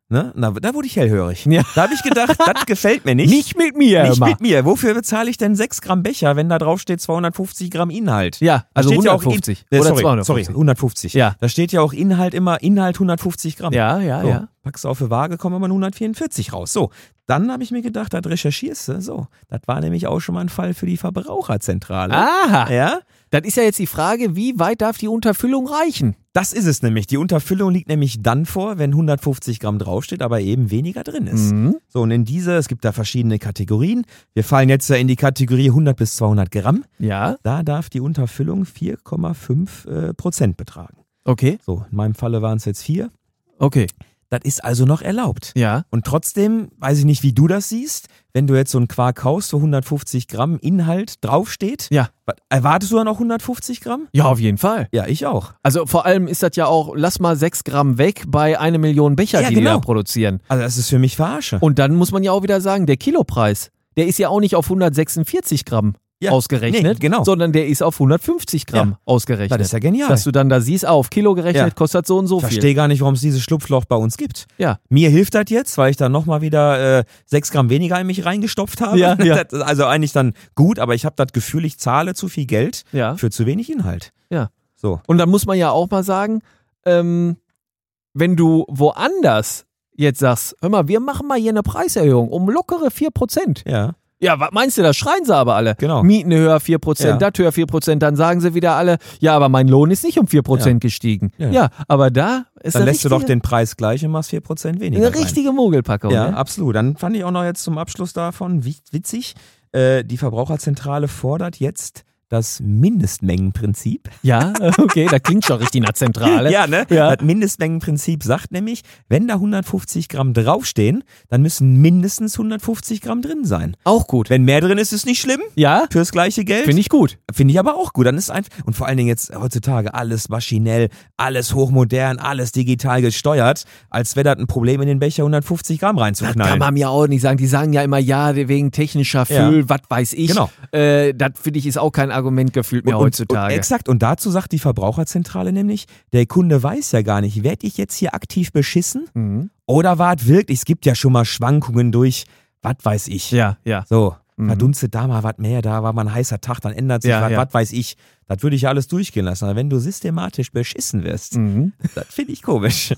Ne? Na, da wurde ich hellhörig. Ja. Da habe ich gedacht, das gefällt mir nicht. Nicht mit mir, Nicht immer. mit mir. Wofür bezahle ich denn sechs Gramm Becher, wenn da drauf steht zweihundertfünfzig Gramm Inhalt? Ja, also Da steht ja auch hundertfünfzig in, äh, oder sorry, zweihundertfünfzig. Sorry, hundertfünfzig. Ja. Da steht ja auch Inhalt immer, Inhalt hundertfünfzig Gramm. Ja, ja, So, ja. packst du auf die Waage, kommen immer nur hundertvierundvierzig raus. So, dann habe ich mir gedacht, das recherchierst du. So, das war nämlich auch schon mal ein Fall für die Verbraucherzentrale. Aha. Ja? Das ist ja jetzt die Frage, wie weit darf die Unterfüllung reichen? Das ist es nämlich. Die Unterfüllung liegt nämlich dann vor, wenn hundertfünfzig Gramm draufsteht, aber eben weniger drin ist. Mhm. So, und in diese, es gibt da verschiedene Kategorien. Wir fallen jetzt ja in die Kategorie hundert bis zweihundert Gramm. Ja, Da darf die Unterfüllung vier Komma fünf äh, Prozent betragen. okay, So, in meinem Falle waren es jetzt vier. okay, Das ist also noch erlaubt. ja. Und trotzdem, weiß ich nicht, wie du das siehst, wenn du jetzt so einen Quark kaufst, wo hundertfünfzig Gramm Inhalt draufsteht, Ja. was, erwartest du dann auch hundertfünfzig Gramm? Ja, auf jeden Fall. Ja, ich auch. Also vor allem ist das ja auch, lass mal sechs Gramm weg bei eine Million Becher, Ja, die die genau. da produzieren. Also das ist für mich Verarsche. Und dann muss man ja auch wieder sagen, der Kilopreis, der ist ja auch nicht auf hundertsechsundvierzig Gramm Ja, ausgerechnet, nee, genau. sondern der ist auf hundertfünfzig Gramm Ja, ausgerechnet. das ist ja genial. Dass du dann da siehst, ah, auf Kilo gerechnet Ja. kostet so und so Ich viel. verstehe gar nicht, warum es dieses Schlupfloch bei uns gibt. Ja. Mir hilft das jetzt, weil ich dann nochmal wieder äh, sechs Gramm weniger in mich reingestopft habe. Ja, ja. Das ist also eigentlich dann gut, aber ich habe das Gefühl, ich zahle zu viel Geld Ja. für zu wenig Inhalt. Ja. So. Und dann muss man ja auch mal sagen, ähm, wenn du woanders jetzt sagst, hör mal, wir machen mal hier eine Preiserhöhung um lockere vier Prozent. Ja. Ja, was meinst du, das schreien sie aber alle. Genau. Mieten höher vier Prozent, Ja. das höher vier Prozent, dann sagen sie wieder alle, ja, aber mein Lohn ist nicht um vier Prozent gestiegen. Ja. Ja. aber da ist Dann eine lässt du doch richtige, den Preis gleich und machst vier Prozent weniger. eine rein. richtige Mogelpackung. Ja, ne? absolut. Dann fand ich auch noch jetzt zum Abschluss davon wit- witzig, äh, die Verbraucherzentrale fordert jetzt das Mindestmengenprinzip. Ja, okay, das klingt schon richtig nach Zentrale. Ja, ne? Ja. Das Mindestmengenprinzip sagt nämlich, wenn da hundertfünfzig Gramm draufstehen, dann müssen mindestens hundertfünfzig Gramm drin sein. Auch gut. Wenn mehr drin ist, ist nicht schlimm. Ja, Fürs gleiche Geld. finde ich gut. Finde ich aber auch gut. Dann ist einfach, und vor allen Dingen jetzt heutzutage alles maschinell, alles hochmodern, alles digital gesteuert, als wäre das ein Problem, in den Becher hundertfünfzig Gramm Das reinzuknallen. kann man mir auch nicht sagen. Die sagen ja immer, ja, wegen technischer Füll, was weiß ich. Genau. Äh, das finde ich ist auch kein Argument gefühlt mehr Und- heutzutage. Und, exakt. Und dazu sagt die Verbraucherzentrale nämlich, der Kunde weiß ja gar nicht, werde ich jetzt hier aktiv beschissen? Mhm. Oder war es wirklich, es gibt ja schon mal Schwankungen durch, was weiß ich. Ja, ja. So, Mhm. verdunstet da mal was mehr, da war mal ein heißer Tag, dann ändert sich Ja, was, ja. was weiß ich. Das würde ich ja alles durchgehen lassen. Aber wenn du systematisch beschissen wirst, Mhm. das finde ich komisch.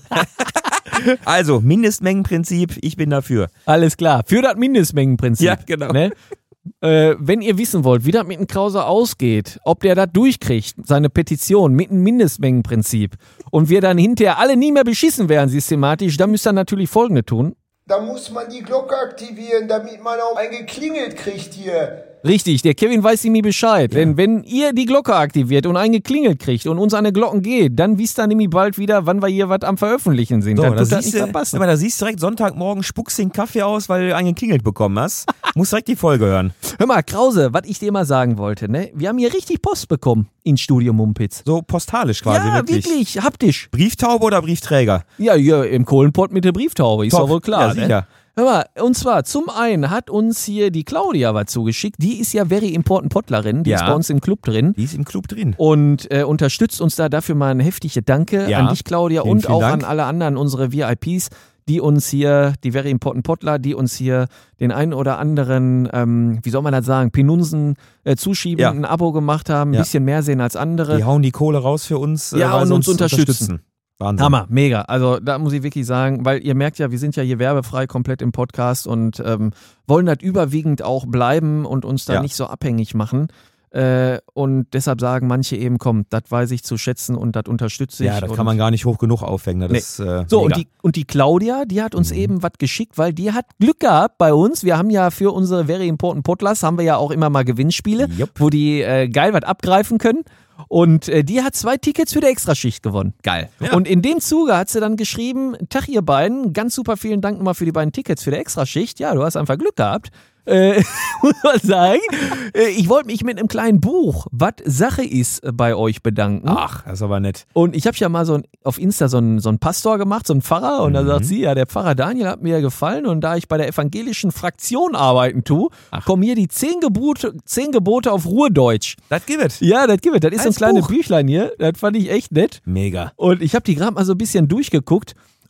Also, Mindestmengenprinzip, ich bin dafür. Alles klar. Für das Mindestmengenprinzip. Ja, genau. Ne? Äh, wenn ihr wissen wollt, wie das mit dem Krause ausgeht, ob der das durchkriegt, seine Petition mit einem Mindestmengenprinzip und wir dann hinterher alle nie mehr beschissen werden systematisch, dann müsst ihr natürlich Folgendes tun. Da muss man die Glocke aktivieren, damit man auch ein geklingelt kriegt hier. Richtig, der Kevin weiß nämlich Bescheid. Denn wenn ihr die Glocke aktiviert und einen geklingelt kriegt und uns an der Glocken geht, dann wisst ihr nämlich bald wieder, wann wir hier was am Veröffentlichen sind. So, dann da tut das siehst, nicht du, verpassen. aber da siehst du direkt Sonntagmorgen, spuckst den Kaffee aus, weil du einen geklingelt bekommen hast. Musst direkt die Folge hören. Hör mal, Krause, was ich dir mal sagen wollte, ne? Wir haben hier richtig Post bekommen in Studio Mumpitz. So postalisch quasi, Ja, wirklich. wirklich, haptisch. Brieftaube oder Briefträger? Ja, hier im Kohlenpott mit der Brieftaube, ist Top. doch wohl klar. Ja, sicher. Ne? Hör mal, und zwar zum einen hat uns hier die Claudia was zugeschickt. Die ist ja very important Pottlerin, die Ja. ist bei uns im Club drin. Die ist im Club drin. Und äh, unterstützt uns da dafür mal ein heftige Danke Ja. an dich, Claudia, Vielen, und vielen auch Dank. an alle anderen, unsere V I Ps, die uns hier, die Very Important Pottler, die uns hier den einen oder anderen, ähm, wie soll man das sagen, Pinunsen äh, zuschieben, Ja. ein Abo gemacht haben, ein Ja. bisschen mehr sehen als andere. Die hauen die Kohle raus für uns. äh, Ja, weil und sie uns unterstützen. Wahnsinn. Hammer, mega. Also da muss ich wirklich sagen, weil ihr merkt ja, wir sind ja hier werbefrei komplett im Podcast und ähm, wollen das überwiegend auch bleiben und uns da Ja. nicht so abhängig machen. Äh, und deshalb sagen manche eben, komm, das weiß ich zu schätzen und das unterstütze ich. Ja, das und kann man gar nicht hoch genug aufhängen. Das Nee. ist, äh, So, und mega. die, und die Claudia, die hat uns Mhm. eben was geschickt, weil die hat Glück gehabt bei uns. Wir haben ja für unsere Very Important Podlers haben wir ja auch immer mal Gewinnspiele, Jupp. wo die äh, geil was abgreifen können. Und äh, die hat zwei Tickets für die Extraschicht gewonnen. Geil. Ja. Und in dem Zuge hat sie dann geschrieben, Tag ihr beiden, ganz super vielen Dank nochmal für die beiden Tickets für die Extraschicht. Ja, du hast einfach Glück gehabt. Äh, muss man sagen. Äh, ich wollte mich mit einem kleinen Buch, was Sache ist, bei euch bedanken. Ach, das ist aber nett. Und ich habe ja mal so ein, auf Insta so einen so einen Pastor gemacht, so einen Pfarrer. Und da Mhm. sagt sie, ja, der Pfarrer Daniel hat mir ja gefallen. Und da ich bei der evangelischen Fraktion arbeiten tue, kommen hier die zehn Gebote, zehn Gebote auf Ruhrdeutsch. Das gibt es. Ja, das gibt es. Das ist so ein Als kleines Buch. Büchlein hier. Das fand ich echt nett. Mega. Und ich habe die gerade mal so ein bisschen durchgeguckt.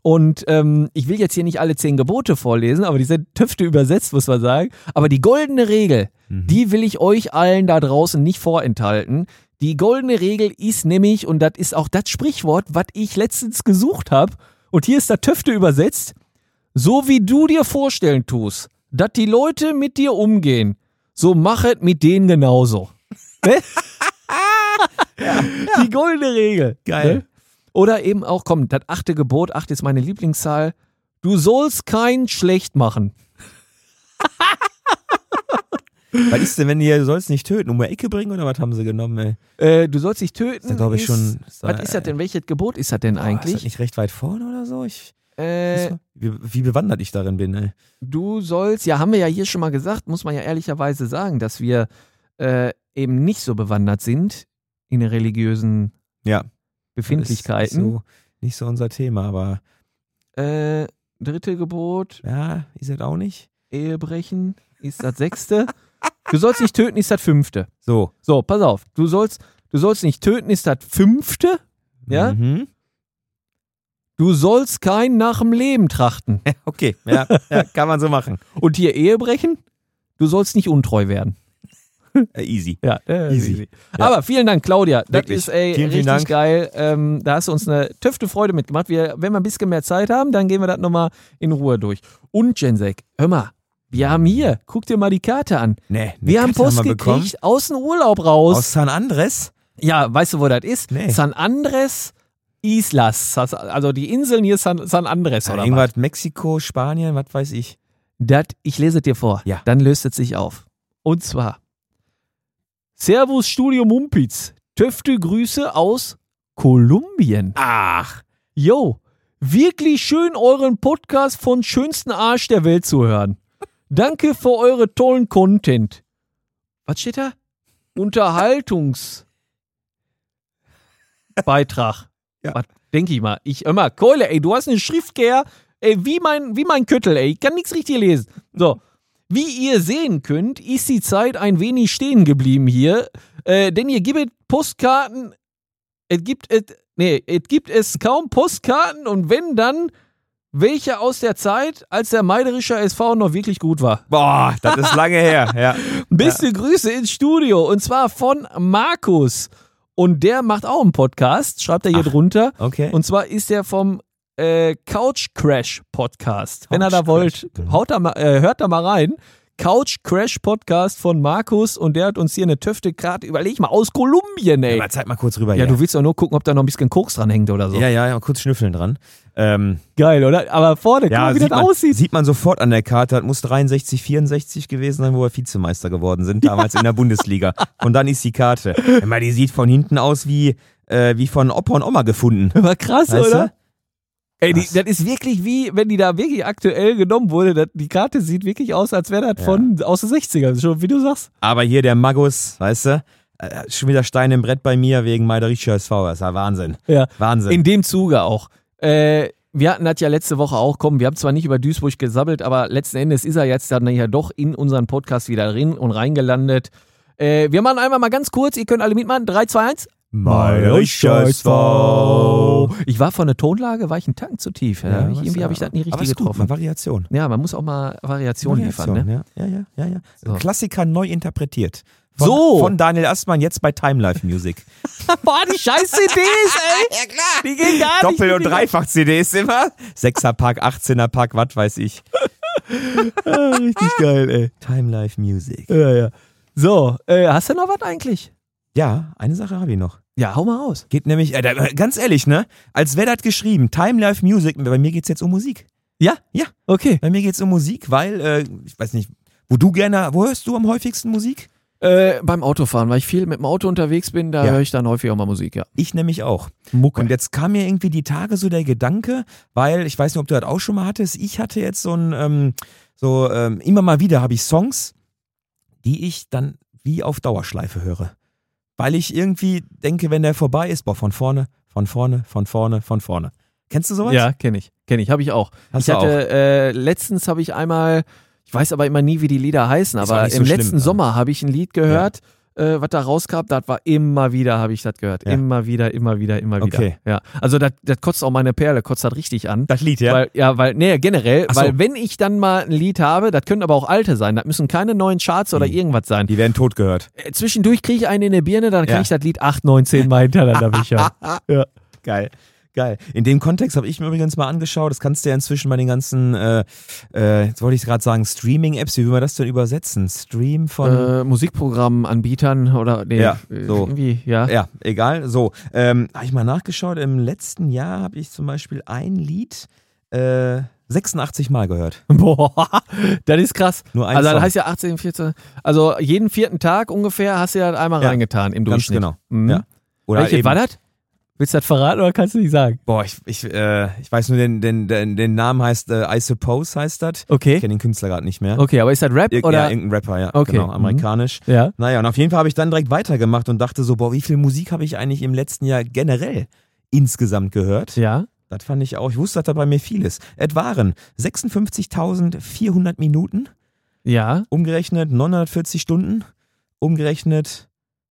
Und ähm, ich will jetzt hier nicht alle zehn Gebote vorlesen, aber die sind Töfte übersetzt, muss man sagen. Aber die goldene Regel, mhm. die will ich euch allen da draußen nicht vorenthalten. Die goldene Regel ist nämlich, und das ist auch das Sprichwort, was ich letztens gesucht habe, und hier ist das Töfte übersetzt, so wie du dir vorstellen tust, dass die Leute mit dir umgehen, so machet mit denen genauso. Ne? ja, ja. Die goldene Regel. Geil. Ne? Oder eben auch, komm, das achte Gebot, acht ist meine Lieblingszahl, du sollst keinen schlecht machen. Was ist denn, wenn die, du sollst nicht töten, um eine Ecke bringen, oder was haben sie genommen, ey? Äh, du sollst nicht töten. Das glaube ich ist, schon. Ist was da, ist das denn? Welches Gebot ist das denn boah, eigentlich? Ist das nicht recht weit vorne oder so? Ich, Äh, wie, wie bewandert ich darin bin, ey. Du sollst, ja, haben wir ja hier schon mal gesagt, muss man ja ehrlicherweise sagen, dass wir äh, eben nicht so bewandert sind in den religiösen Ja. Befindlichkeiten. Nicht so, nicht so unser Thema, aber Äh, dritte Gebot, ja, ist das auch nicht. Ehebrechen ist das sechste. Du sollst nicht töten, ist das fünfte. So. So, pass auf, du sollst, du sollst nicht töten, ist das fünfte. Ja? Mhm. Du sollst keinen nach dem Leben trachten. Okay, ja, ja, kann man so machen. Und hier Ehebrechen, du sollst nicht untreu werden. Äh, easy. Ja, äh, Easy. easy. Ja. Aber vielen Dank, Claudia. Das Wirklich. ist ey, Vielen, vielen richtig Dank. geil. Ähm, da hast du uns eine tüfte Freude mitgemacht. Wir, wenn wir ein bisschen mehr Zeit haben, dann gehen wir das nochmal in Ruhe durch. Und Jensek, hör mal, wir haben hier, guck dir mal die Karte an. Nee, eine Wir haben Karte Post wir bekommen. gekriegt aus dem Urlaub raus. Aus San Andres? Ja, weißt du, wo das ist? Nee. San Andres Islas. Also die Inseln hier San, San Andres Ja, oder was? irgendwas Mexiko, Spanien, was weiß ich. Das, ich lese es dir vor. Ja. Dann löst es sich auf. Und zwar: Servus Studio Mumpitz. Töfte Grüße aus Kolumbien. Ach. Yo, wirklich schön euren Podcast von schönsten Arsch der Welt zu hören. Danke für eure tollen Content. Was steht da? Unterhaltungsbeitrag. Ja. Was denke ich mal? Ich immer, Keule, ey, du hast eine Schriftkehr, ey, wie mein, wie mein Köttel, ey. Ich kann nichts richtig lesen. So. Wie ihr sehen könnt, ist die Zeit ein wenig stehen geblieben hier, äh, denn ihr gibt Postkarten, es gibt es, nee, es gibt es kaum Postkarten, und wenn dann, welche aus der Zeit, als der Meiderischer S V noch wirklich gut war. Boah, das ist lange her, ja. Beste ja. Grüße ins Studio, und zwar von Markus, und der macht auch einen Podcast, schreibt er hier Ach, drunter, okay. und zwar ist der vom Äh, Couch Crash Podcast. Wenn ihr da wollt, haut da mal, äh, hört da mal rein. Couch Crash Podcast von Markus, und der hat uns hier eine Töfte gerade, überleg mal, aus Kolumbien, ey. Ja, mal zeig mal kurz rüber Ja, hier. du willst doch nur gucken, ob da noch ein bisschen Koks dran hängt oder so. Ja, ja, ja, mal kurz schnüffeln dran. Ähm, Geil, oder? Aber vorne, guck ja, mal, wie sieht das man, aussieht. sieht man sofort an der Karte. Das muss dreiundsechzig, vierundsechzig gewesen sein, wo wir Vizemeister geworden sind, damals in der Bundesliga. Und dann ist die Karte. Ich meine, die sieht von hinten aus wie, äh, wie von Opa und Oma gefunden. Aber krass, Weißt oder? du? Ey, die, Krass. das ist wirklich wie, wenn die da wirklich aktuell genommen wurde, das, die Karte sieht wirklich aus, als wäre das Ja. von aus den sechzigern, schon wie du sagst. Aber hier der Magus, weißt du, äh, schon wieder Stein im Brett bei mir wegen Meiderischer S V. Das ist ja Wahnsinn. Ja. Wahnsinn. In dem Zuge auch. Äh, wir hatten das ja letzte Woche auch, komm, wir haben zwar nicht über Duisburg gesabbelt, aber letzten Endes ist er jetzt dann ja doch in unseren Podcast wieder drin und reingelandet. Äh, wir machen einmal mal ganz kurz, ihr könnt alle mitmachen. drei, zwei, eins. Meiderischer S V. Ich war von der Tonlage, war ich einen Tacken zu tief. Ja, Ja, ich, was, irgendwie ja. habe ich das nie richtig Aber ist gut, getroffen. mal Variation. Ja, man muss auch mal Variation, liefern. Ne? Ja, ja, ja, ja, ja. So. Klassiker neu interpretiert. Von, So. Von Daniel Astmann, jetzt bei Time Life Music. Boah, die scheiß C Ds, ey. Ja, klar. Die gehen gar nicht. Doppel- und Dreifach-C Ds immer. Sechser-Pack, achtzehner-Pack, was weiß ich. Ja, richtig geil, ey. Time Life Music. Ja, ja. So, äh, hast du noch was eigentlich? Ja, eine Sache habe ich noch. Ja, hau mal raus. Geht nämlich, äh, da, ganz ehrlich, ne? Als wäre das geschrieben, Time Life Music, bei mir geht's jetzt um Musik. Ja? Ja. Okay. Bei mir geht's um Musik, weil, äh, ich weiß nicht, wo du gerne, wo hörst du am häufigsten Musik? Äh, beim Autofahren, weil ich viel mit dem Auto unterwegs bin, da Ja. höre ich dann häufig auch mal Musik, ja. Ich nämlich auch. Mucke. Und jetzt kam mir irgendwie die Tage so der Gedanke, weil, ich weiß nicht, ob du das auch schon mal hattest, ich hatte jetzt so ein, ähm, so, ähm, immer mal wieder habe ich Songs, die ich dann wie auf Dauerschleife höre. Weil ich irgendwie denke, wenn der vorbei ist, boah, von vorne, von vorne, von vorne, von vorne. Kennst du sowas? Ja, kenne ich. Kenne ich, habe ich auch. Hast ich du hatte, äh, letztens habe ich einmal, ich weiß aber immer nie, wie die Lieder heißen, Ist auch aber nicht so im schlimm, letzten ne? Sommer habe ich ein Lied gehört, äh, was da rauskam, das war immer wieder, habe ich das gehört. Ja. Immer wieder, immer wieder, immer wieder. Okay. Ja. Also das das kotzt auch meine Perle, kotzt das richtig an. Das Lied, ja? Weil, ja, weil, nee, generell, Ach so. weil wenn ich dann mal ein Lied habe, das können aber auch alte sein, das müssen keine neuen Charts oder Mhm. irgendwas sein. Die werden tot gehört. Äh, Zwischendurch kriege ich einen in der Birne, dann kann Ja. ich das Lied acht, neun, zehn Mal hintereinander büchern. Ja. Geil. Geil. In dem Kontext habe ich mir übrigens mal angeschaut, das kannst du ja inzwischen bei den ganzen, äh, äh, jetzt wollte ich gerade sagen, Streaming-Apps, wie will man das denn übersetzen? Stream von... Äh, Musikprogrammanbietern oder nee, Ja, äh, so. irgendwie, ja. Ja, egal. So, ähm, habe ich mal nachgeschaut, im letzten Jahr habe ich zum Beispiel ein Lied äh, sechsundachtzig Mal gehört. Boah, das ist krass. Nur ein also das Song. heißt ja achtzehn, vierzehn, also jeden vierten Tag ungefähr hast du ja einmal Ja, reingetan im Ganz Durchschnitt. genau. Mhm. Ja. Oder Welches eben, war das? Willst du das verraten oder kannst du nicht sagen? Boah, ich, ich, äh, ich weiß nur, den, den, den, den Namen heißt äh, I Suppose heißt das. Okay. Ich kenne den Künstler gerade nicht mehr. Okay, aber ist das Rap Ir- oder? Ja, irgendein Rapper, ja. Okay. Genau, Mhm. amerikanisch. Ja. Naja, und auf jeden Fall habe ich dann direkt weitergemacht und dachte so, boah, wie viel Musik habe ich eigentlich im letzten Jahr generell insgesamt gehört? Ja. Das fand ich auch, ich wusste, dass da bei mir viel ist. Es waren sechsundfünfzigtausendvierhundert Minuten, Ja. umgerechnet neunhundertvierzig Stunden, umgerechnet,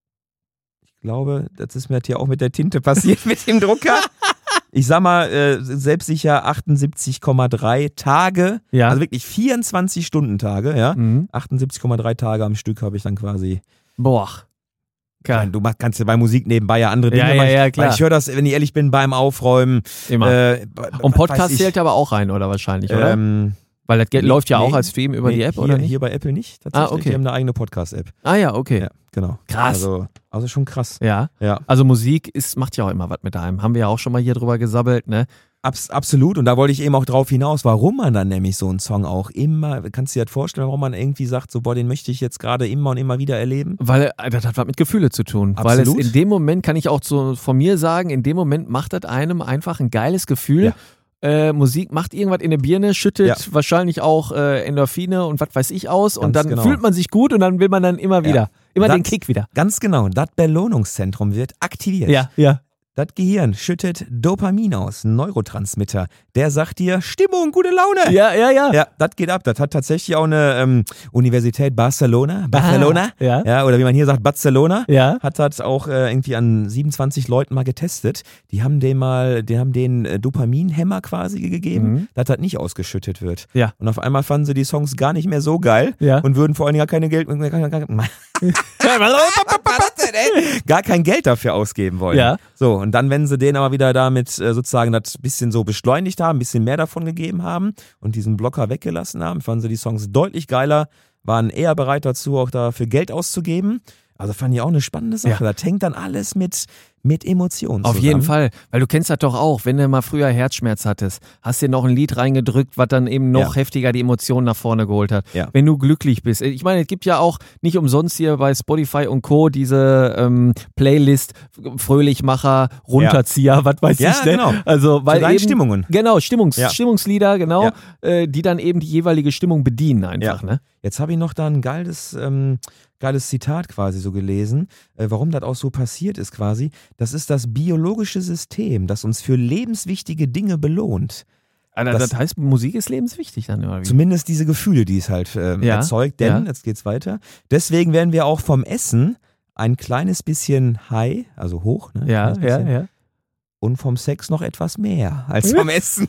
ich glaube, das ist mir hier auch mit der Tinte passiert, mit dem Drucker. Ich sag mal, äh, selbstsicher achtundsiebzig Komma drei Tage, Ja. also wirklich vierundzwanzig Stundentage, ja. Mhm. achtundsiebzig Komma drei Tage am Stück habe ich dann quasi. Boah. Geil. Du mach, kannst ja bei Musik nebenbei ja andere Dinge Ja, ja, machen. ja, klar. Weil ich höre das, wenn ich ehrlich bin, beim Aufräumen. Immer. Äh, Und Podcast weiß ich, zählt aber auch rein, oder wahrscheinlich, oder? ähm, Weil das geht, nee, läuft ja nee, auch als Stream über nee, die App, hier, oder nicht? Hier bei Apple nicht, tatsächlich. Ah, okay. Wir haben eine eigene Podcast-App. Ah ja, okay. Ja, genau. Krass. Also, also schon krass. Ja. Ja, Also Musik ist, macht ja auch immer was mit einem. Haben wir ja auch schon mal hier drüber gesabbelt, ne? abs absolut. Und da wollte ich eben auch drauf hinaus, warum man dann nämlich so einen Song auch immer, kannst du dir das vorstellen, warum man irgendwie sagt, so, boah, den möchte ich jetzt gerade immer und immer wieder erleben? Weil äh, das hat was mit Gefühle zu tun. Absolut. Weil es in dem Moment, kann ich auch so von mir sagen, in dem Moment macht das einem einfach ein geiles Gefühl. Ja. Äh, Musik macht irgendwas in der Birne, schüttet Ja. wahrscheinlich auch äh, Endorphine und was weiß ich aus und Ganz dann genau. fühlt man sich gut und dann will man dann immer wieder, immer Das- den Kick wieder. Ganz genau. Das Belohnungszentrum wird aktiviert. Ja, ja. Das Gehirn schüttet Dopamin aus, ein Neurotransmitter. Der sagt dir Stimmung, gute Laune. Ja, ja, ja. Ja, das geht ab. Das hat tatsächlich auch eine ähm, Universität Barcelona, Barcelona, Ah, ja. ja, oder wie man hier sagt, Barcelona, Ja. hat das auch äh, irgendwie an siebenundzwanzig Leuten mal getestet. Die haben den mal, die haben den äh, Dopaminhemmer quasi gegeben, Mhm. dass das nicht ausgeschüttet wird. Ja. Und auf einmal fanden sie die Songs gar nicht mehr so geil Ja. und würden vor allen Dingen gar keine Geld, gar kein Geld dafür ausgeben wollen. Ja. So, und dann, wenn sie den aber wieder damit äh, sozusagen das bisschen so beschleunigt haben, ein bisschen mehr davon gegeben haben und diesen Blocker weggelassen haben, fanden sie die Songs deutlich geiler, waren eher bereit dazu, auch dafür Geld auszugeben. Also fand ich auch eine spannende Sache. Ja. Das hängt dann alles mit, mit Emotionen Auf zusammen. jeden Fall, weil du kennst das doch auch, wenn du mal früher Herzschmerz hattest, hast dir noch ein Lied reingedrückt, was dann eben noch Ja. heftiger die Emotionen nach vorne geholt hat. Ja. Wenn du glücklich bist. Ich meine, es gibt ja auch nicht umsonst hier bei Spotify und Co. diese ähm, Playlist Fröhlichmacher, Runterzieher, was weiß Ja, ich, ne? genau. Also, weil Zu deinen eben, Stimmungen. Genau, Stimmungs, Ja. Stimmungslieder, genau, Ja. äh, die dann eben die jeweilige Stimmung bedienen einfach, Ja. ne? Jetzt habe ich noch da ein geiles, ähm, geiles Zitat quasi so gelesen, äh, warum das auch so passiert ist quasi. Das ist das biologische System, das uns für lebenswichtige Dinge belohnt. Also, Das- das, heißt, Musik ist lebenswichtig dann, oder wie? Zumindest diese Gefühle, die es halt ähm, Ja, erzeugt, denn, ja. jetzt geht's weiter, deswegen werden wir auch vom Essen ein kleines bisschen high, also hoch, ne? Ja, Ein kleines ja, bisschen, ja. und vom Sex noch etwas mehr als vom Essen.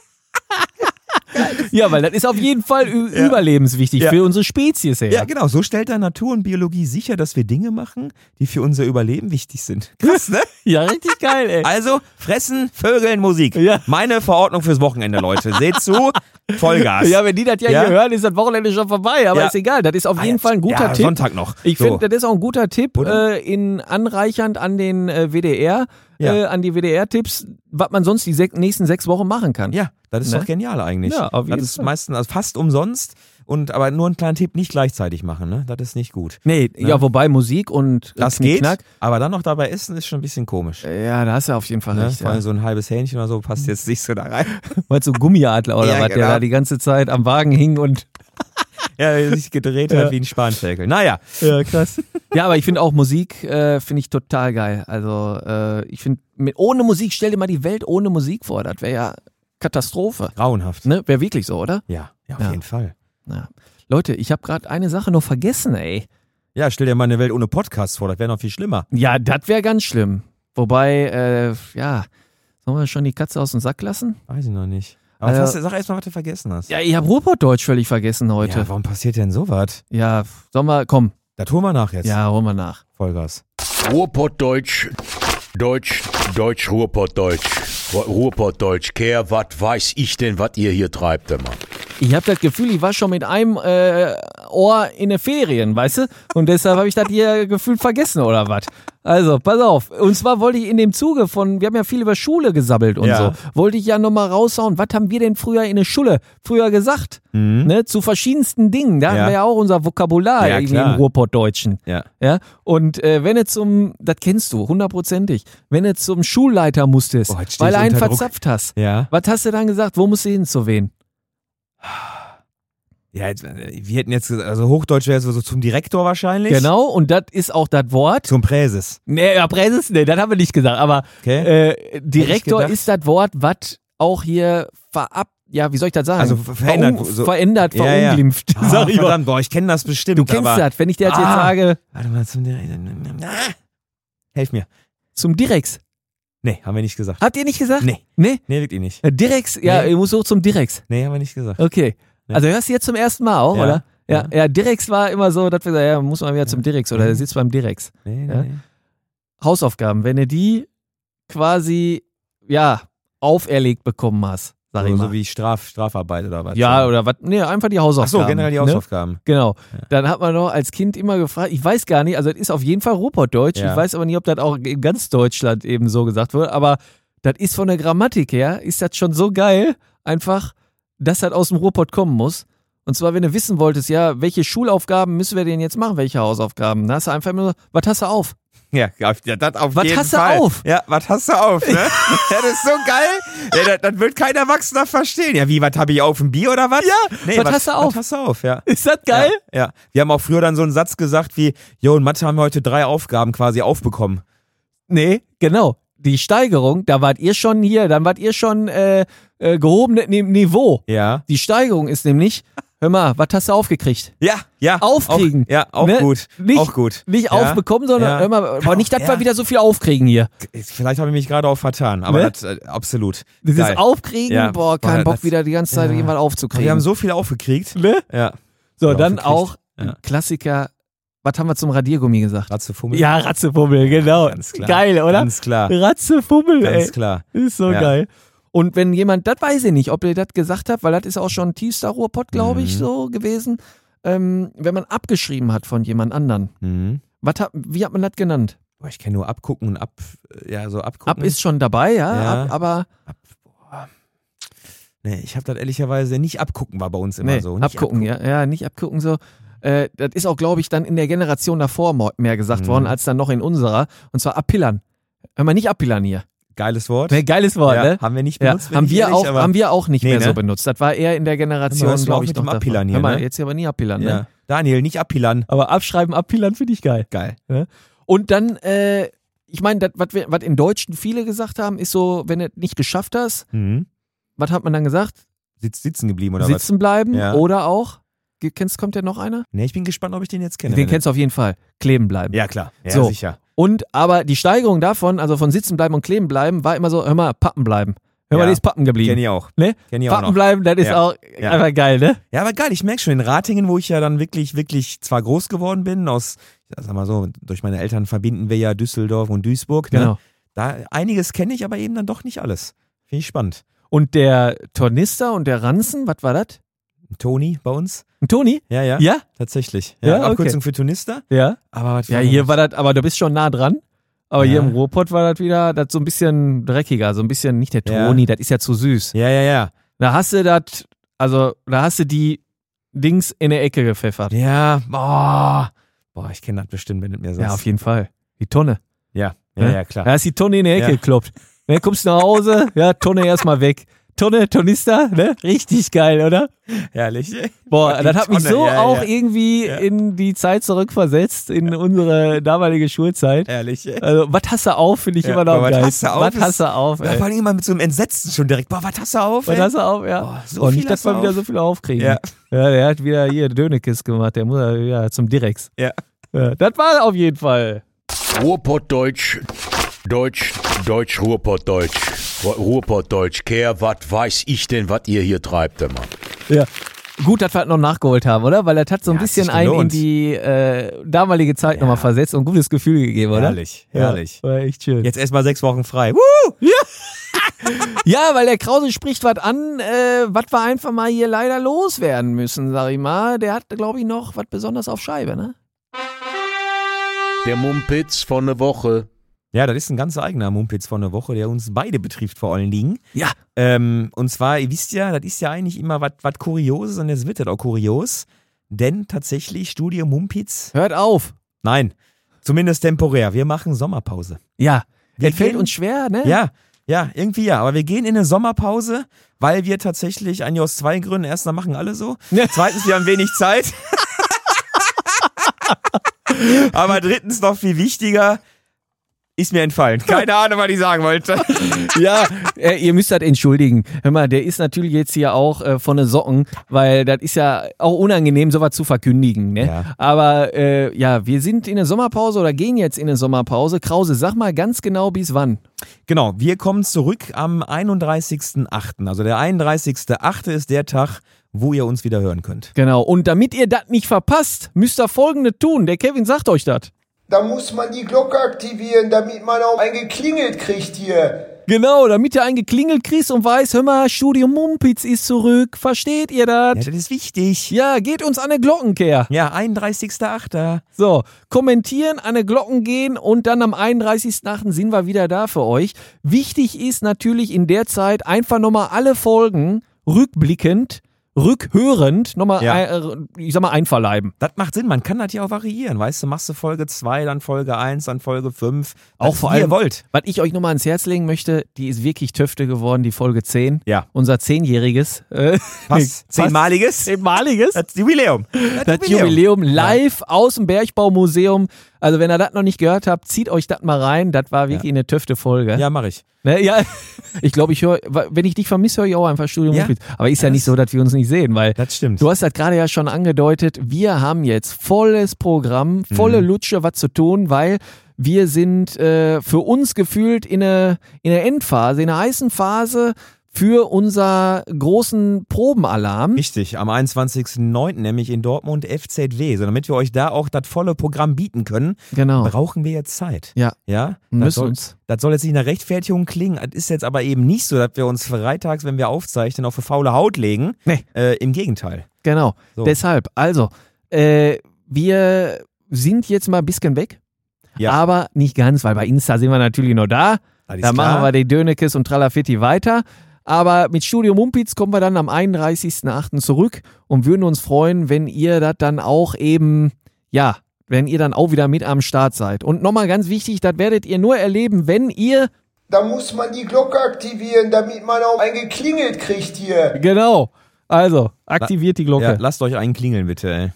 Ja, weil das ist auf jeden Fall ü- Ja. überlebenswichtig Ja. für unsere Spezies her. Ja, genau, so stellt da Natur und Biologie sicher, dass wir Dinge machen, die für unser Überleben wichtig sind. Krass, ne? Ja, richtig geil, ey. Also, fressen, Vögeln, Musik. Ja. Meine Verordnung fürs Wochenende, Leute. Seht zu, Vollgas. Ja, wenn die das ja, Ja. hier hören, ist das Wochenende schon vorbei, aber Ja. ist egal. Das ist auf Ah, jeden ja, Fall ein guter ja, Tipp. Sonntag noch. Ich So. finde, das ist auch ein guter Tipp, Oder? äh, in anreichernd an den äh, W D R, Ja. äh, an die W D R-Tipps, was man sonst die sech- nächsten sechs Wochen machen kann. Ja, das ist Ne? doch genial eigentlich. Ja, auf jeden das ist Fall. meistens also fast umsonst und aber nur ein kleiner Tipp, nicht gleichzeitig machen, ne? Das ist nicht gut. Nee, ja, wobei Musik und äh, Das geht, Knickknack, aber dann noch dabei essen ist schon ein bisschen komisch. ja, da hast du auf jeden Fall Ne? recht. Vor allem Ja. so ein halbes Hähnchen oder so passt jetzt nicht so da rein. Meinst du Gummiadler oder Ja, was, der genau. da die ganze Zeit am Wagen hing und Ja, der sich gedreht Ja. hat wie ein Spanferkel. Naja, ja, krass. Ja, aber ich finde auch Musik, äh, finde ich total geil. Also, äh, ich finde, mit ohne Musik, stell dir mal die Welt ohne Musik vor, das wäre ja Katastrophe. grauenhaft. Ne? Wäre wirklich so, oder? Ja, ja, auf Ja. jeden Fall. Ja. Leute, ich habe gerade eine Sache noch vergessen, ey. Ja, stell dir mal eine Welt ohne Podcast vor, das wäre noch viel schlimmer. Ja, das wäre ganz schlimm. Wobei, äh, ja, sollen wir schon die Katze aus dem Sack lassen? Weiß ich noch nicht. Aber Also- was hast du, sag erst mal, was du vergessen hast. Ja, ich habe Ruhrpottdeutsch völlig vergessen heute. Ja, warum passiert denn sowas? Ja, sollen wir, komm. Das holen wir nach jetzt. Ja, holen wir nach. Vollgas. Ruhrpottdeutsch, Deutsch, Deutsch, Ruhrpottdeutsch. Ruhrpottdeutsch, Kehr, was weiß ich denn, was ihr hier treibt, immer. Ich habe das Gefühl, ich war schon mit einem äh, Ohr in den Ferien, weißt du? Und deshalb habe ich das hier gefühlt vergessen oder was. Also, pass auf. Und zwar wollte ich in dem Zuge von, wir haben ja viel über Schule gesabbelt und Ja. so, wollte ich ja nochmal raushauen, was haben wir denn früher in der Schule früher gesagt? Mhm. Ne? Zu verschiedensten Dingen. Da Ja. haben wir ja auch unser Vokabular Ja, irgendwie klar. im Ruhrpottdeutschen. Ja. Ja, und äh, wenn du zum, das kennst du, hundertprozentig, wenn du zum Schulleiter musstest, Oh, jetzt steh weil ich er einen unter Druck. verzapft hast, Ja. was hast du dann gesagt? Wo musst du hin, zu wen? Ja, jetzt, äh, wir hätten jetzt, gesagt, also Hochdeutsch wäre so zum Direktor wahrscheinlich. Genau, und das ist auch das Wort. Zum Präses. Nee, ja, Präses, nee, das haben wir nicht gesagt, aber Okay. äh, Direktor gedacht. ist das Wort, was auch hier verab, ja, wie soll ich das sagen? Also verändert, Verun so- verändert, Ja, ja. verunglimpft, Ah, sag ich mal. verdammt, boah, ich kenne das bestimmt. Du kennst aber, das, wenn ich dir das jetzt Ah. sage, Warte mal, zum Direktor. Ah, helf mir. zum Direx. Nee, haben wir nicht gesagt. Habt ihr nicht gesagt? Nee. Nee? Nee, wirklich nicht. Äh, Direx, ja, Nee. ich muss hoch zum Direx. Nee, haben wir nicht gesagt. Okay. Nee. Also hörst du jetzt zum ersten Mal auch, Ja. oder? Ja, Ja. ja, Direx war immer so, dass wir sagen, ja, muss man wieder zum Direx oder Mhm. der sitzt beim Direx. Nee, nee, Ja. nee. Hausaufgaben, wenn du die quasi, ja, auferlegt bekommen hast, sag ich So, mal. so wie Straf, Strafarbeit oder was? Ja, so. oder was? Nee, einfach die Ach Hausaufgaben. so, generell die ne? Hausaufgaben. Genau. Ja. Dann hat man noch als Kind immer gefragt, ich weiß gar nicht, also das ist auf jeden Fall Ruhrpottdeutsch, Ja. ich weiß aber nicht, ob das auch in ganz Deutschland eben so gesagt wird, aber das ist von der Grammatik her, ist das schon so geil, einfach, dass das aus dem Ruhrpott kommen muss. Und zwar, wenn du wissen wolltest, ja, welche Schulaufgaben müssen wir denn jetzt machen, welche Hausaufgaben? Da hast du einfach immer so, was hast du auf? Ja, ja, das auf Was jeden hast du Fall. auf? Ja, was hast du auf, ne? Ja, das ist so geil. Ja, das, das wird kein Erwachsener verstehen. Ja, wie, was habe ich auf, ein Bier oder was? Ja, nee, was hast du auf? Was hast du auf, ja. Ist das geil? Ja, ja. Wir haben auch früher dann so einen Satz gesagt wie, jo, in Mathe haben wir heute drei Aufgaben quasi aufbekommen. Nee, genau. Die Steigerung, da wart ihr schon hier, dann wart ihr schon äh, äh, gehobenes Niveau. Ja. Die Steigerung ist nämlich, hör mal, was hast du aufgekriegt? Ja, ja. Aufkriegen. Auch, ja, auch Ne? gut. Nicht- auch gut. Nicht ja. aufbekommen, sondern Ja. hör mal, aber nicht, dass Ja. wir wieder so viel aufkriegen hier. Vielleicht habe ich mich gerade auch vertan, aber Ne? das, äh, absolut. Dieses Geil. Aufkriegen, Ja. boah, kein Boah, Bock das- wieder die ganze Zeit ja. irgendwas aufzukriegen. Wir haben so viel aufgekriegt. ne? Ja. So, Ja, dann aufgekriegt. auch Ja. ein Klassiker, was haben wir zum Radiergummi gesagt? Ratzefummel. Ja, Ratzefummel, genau. Ganz klar. Geil, oder? Ganz klar. Ratzefummel, Ganz ey. klar. Ist so Ja. geil. Und wenn jemand, das weiß ich nicht, ob ihr das gesagt habt, weil das ist auch schon tiefster Ruhrpott, glaube ich, Mhm. so gewesen, ähm, wenn man abgeschrieben hat von jemand anderen. Mhm. Was hat, wie hat man das genannt? Boah, ich kenne nur abgucken und ab, ja, so abgucken. Ab ist schon dabei, ja, Ja. Ab, aber Ab, boah. Nee, ich habe das ehrlicherweise nicht abgucken war bei uns immer nee, so. Nicht abgucken, ja, ja, nicht abgucken so. Äh, das ist auch, glaube ich, dann in der Generation davor mo- mehr gesagt Mhm. worden, als dann noch in unserer. Und zwar abpillern. Hör mal, nicht abpillern hier. Geiles Wort. Ne, geiles Wort, ja, ne? haben wir nicht Ja, benutzt. bin haben ich wir, ehrlich, auch, aber haben wir auch nicht Nee, mehr ne? so benutzt. Das war eher in der Generation, hörst du auch glaube ich, mit noch dem davon. Abpillern hier, Hör mal, ne? jetzt hier aber nie abpillern, ne? Ja. Daniel, nicht abpillern. Aber abschreiben, abpillern finde ich geil. Geil. Und dann, äh, ich meine, was wir- was in Deutschen viele gesagt haben, ist so, wenn du nicht geschafft hast, Mhm. was hat man dann gesagt? Sitz, sitzen geblieben oder Sitzen bleiben Ja. oder auch, ge- kennst, kommt ja noch einer? was? Nee, ich bin gespannt, ob ich den jetzt kenne. Den wenn- kennst du auf jeden Fall. Kleben bleiben. Ja, klar. Ja, So. sicher. Und aber die Steigerung davon, also von sitzen bleiben und kleben bleiben, war immer so, hör mal, pappen bleiben. Hör mal, Ja. der ist pappen geblieben. Kenn ich auch. Ne? Kenn ich auch Pappen noch. bleiben, das ist Ja. auch Ja. einfach geil, ne? Ja, aber geil, ich merke schon, in Ratingen, wo ich ja dann wirklich, wirklich zwar groß geworden bin, aus, ja, sag mal so, durch meine Eltern verbinden wir ja Düsseldorf und Duisburg, ne? Genau. Da einiges kenne ich, aber eben dann doch nicht alles. Finde ich spannend. Und der Tornister und der Ranzen, was war das? Toni bei uns? Ein Toni? Ja, ja. Ja? Tatsächlich. Ja, Ja, okay. Abkürzung für Tonister. Ja. Aber was Ja, war hier das? war das, aber du bist schon nah dran. Aber hier Ja. im Ruhrpott war das wieder, das so ein bisschen dreckiger, so ein bisschen, nicht der Ja. Toni, das ist ja zu süß. Ja, ja, ja. Da hast du das, also da hast du die Dings in der Ecke gepfeffert. Ja, boah. Boah, ich kenne das bestimmt, wenn du mir sagst. Ja, auf jeden Fall. Die Tonne. Ja, ja, Ne? ja, klar. Da ist die Tonne in der Ecke Ja. gekloppt. Ne, kommst du nach Hause, ja, Tonne erstmal weg. Tonne, Tornister, ne? Richtig geil, oder? Herrlich. Boah, Die das hat mich Tonne, so ja, auch ja. irgendwie Ja. in die Zeit zurückversetzt, in unsere damalige Schulzeit. Herrlich. Also, was hast du auf, finde ich Ja, immer noch aber was geil. hast du auf Was ist- hast du auf, Ja, ey? vor allem immer mit so einem Entsetzen schon direkt. Boah, was hast du auf? Was ey? hast du auf, ja. Boah, so Und viel nicht, dass hast du wir wieder auf. so viel aufkriegen. Ja. Ja, der hat wieder hier Dönekes gemacht, der muss ja wieder zum Direx. Ja. Ja, das war auf jeden Fall. Ruhrpottdeutsch, Deutsch, Deutsch, Ruhrpottdeutsch. Ruhrpottdeutsch, Kehr, was weiß ich denn, was ihr hier treibt, immer. Ja. Gut, dass wir das noch nachgeholt haben, oder? Weil das hat so ein Ja, hat bisschen sich einen in gelohnt. die äh, damalige Zeit Ja. nochmal versetzt und ein gutes Gefühl gegeben, oder? Herrlich, herrlich. Ja, war echt schön. Jetzt erstmal sechs Wochen frei. Woo! Ja, weil der Krause spricht was an, äh, was wir einfach mal hier leider loswerden müssen, sag ich mal. Der hat, glaube ich, noch was besonders auf Scheibe, ne? Der Mumpitz von der Woche. Ja, das ist ein ganz eigener Mumpitz von der Woche, der uns beide betrifft vor allen Dingen. Ja. Ähm, und zwar, ihr wisst ja, das ist ja eigentlich immer was Kurioses und jetzt wird das auch kurios. Denn tatsächlich, Studio Mumpitz, Hört auf. nein, zumindest temporär, wir machen Sommerpause. Ja. Wir Es fällt gehen- uns schwer, ne? Ja, ja, irgendwie ja. Aber wir gehen in eine Sommerpause, weil wir tatsächlich, eigentlich aus zwei Gründen, erstens machen alle so, Ja. zweitens, wir haben wenig Zeit. Aber drittens noch viel wichtiger, ist mir entfallen. Keine Ahnung, was ich sagen wollte. Ja, äh, ihr müsst das entschuldigen. Hör mal, der ist natürlich jetzt hier auch äh, von den Socken, weil das ist ja auch unangenehm, sowas zu verkündigen. Ne? Ja. Aber äh, ja, wir sind in der Sommerpause oder gehen jetzt in eine Sommerpause. Krause, sag mal ganz genau bis wann. Genau, wir kommen zurück am einunddreißigsten achten Also der einunddreißigste achte ist der Tag, wo ihr uns wieder hören könnt. Genau, und damit ihr das nicht verpasst, müsst ihr Folgendes tun. Der Kevin sagt euch das. Da muss man die Glocke aktivieren, damit man auch ein geklingelt kriegt hier. Genau, damit ihr einen geklingelt kriegt und weiß, hör mal, Studio Mumpitz ist zurück. Versteht ihr Ja, das? das ist wichtig. Ja, geht uns an den Glockenkehr. Ja, einunddreißigster achte So, kommentieren, an die Glocken gehen und dann am einunddreißigsten achten sind wir wieder da für euch. Wichtig ist natürlich in der Zeit einfach nochmal alle Folgen rückblickend, rückhörend, nochmal, Ja. äh, ich sag mal, einverleiben. Das macht Sinn, man kann das ja auch variieren, weißt du, machst du Folge zwei, dann Folge eins, dann Folge fünf. Auch vor wie ihr allem, wollt. was ich euch nochmal ans Herz legen möchte, die ist wirklich Töfte geworden, die Folge zehn. Ja. Unser zehnjähriges. Äh, Was? Zehnmaliges? Zehnmaliges. Das Jubiläum. Das Jubiläum live aus dem Bergbaumuseum. Also wenn ihr das noch nicht gehört habt, zieht euch das mal rein. Das war wirklich eine töfte Folge. Ja, mach ich. Ne, ja, ich glaube, ich höre, wenn ich dich vermisse, höre ich auch einfach Studio Ja. Mumpitz. Aber ist ja Das- nicht so, dass wir uns nicht sehen, weil Das stimmt. du hast das gerade ja schon angedeutet. Wir haben jetzt volles Programm, volle Mhm. Lutsche, was zu tun, weil wir sind äh, für uns gefühlt in der in der Endphase, in der heißen Phase für unser großen Probenalarm. Richtig, am einundzwanzigsten neunten nämlich in Dortmund F Z W. So, damit wir euch da auch das volle Programm bieten können, Genau. brauchen wir jetzt Zeit. Ja. Ja? Müssen das soll, uns. Das soll jetzt nicht nach Rechtfertigung klingen. Das ist jetzt aber eben nicht so, dass wir uns freitags, wenn wir aufzeichnen, auf eine faule Haut legen. Nee. Äh, Im Gegenteil. Genau. So. Deshalb, also, äh, wir sind jetzt mal ein bisschen weg. Ja. Aber nicht ganz, weil bei Insta sind wir natürlich noch da. Das ist Da klar. machen wir die Dönekes und Tralafitti weiter. Aber mit Studio Mumpitz kommen wir dann am einunddreißigsten achten zurück und würden uns freuen, wenn ihr das dann auch eben, ja, wenn ihr dann auch wieder mit am Start seid. Und nochmal ganz wichtig, das werdet ihr nur erleben, wenn ihr, Da muss man die Glocke aktivieren, damit man auch ein geklingelt kriegt hier. genau, also, aktiviert die Glocke. Ja, lasst euch einen klingeln, bitte. Ey.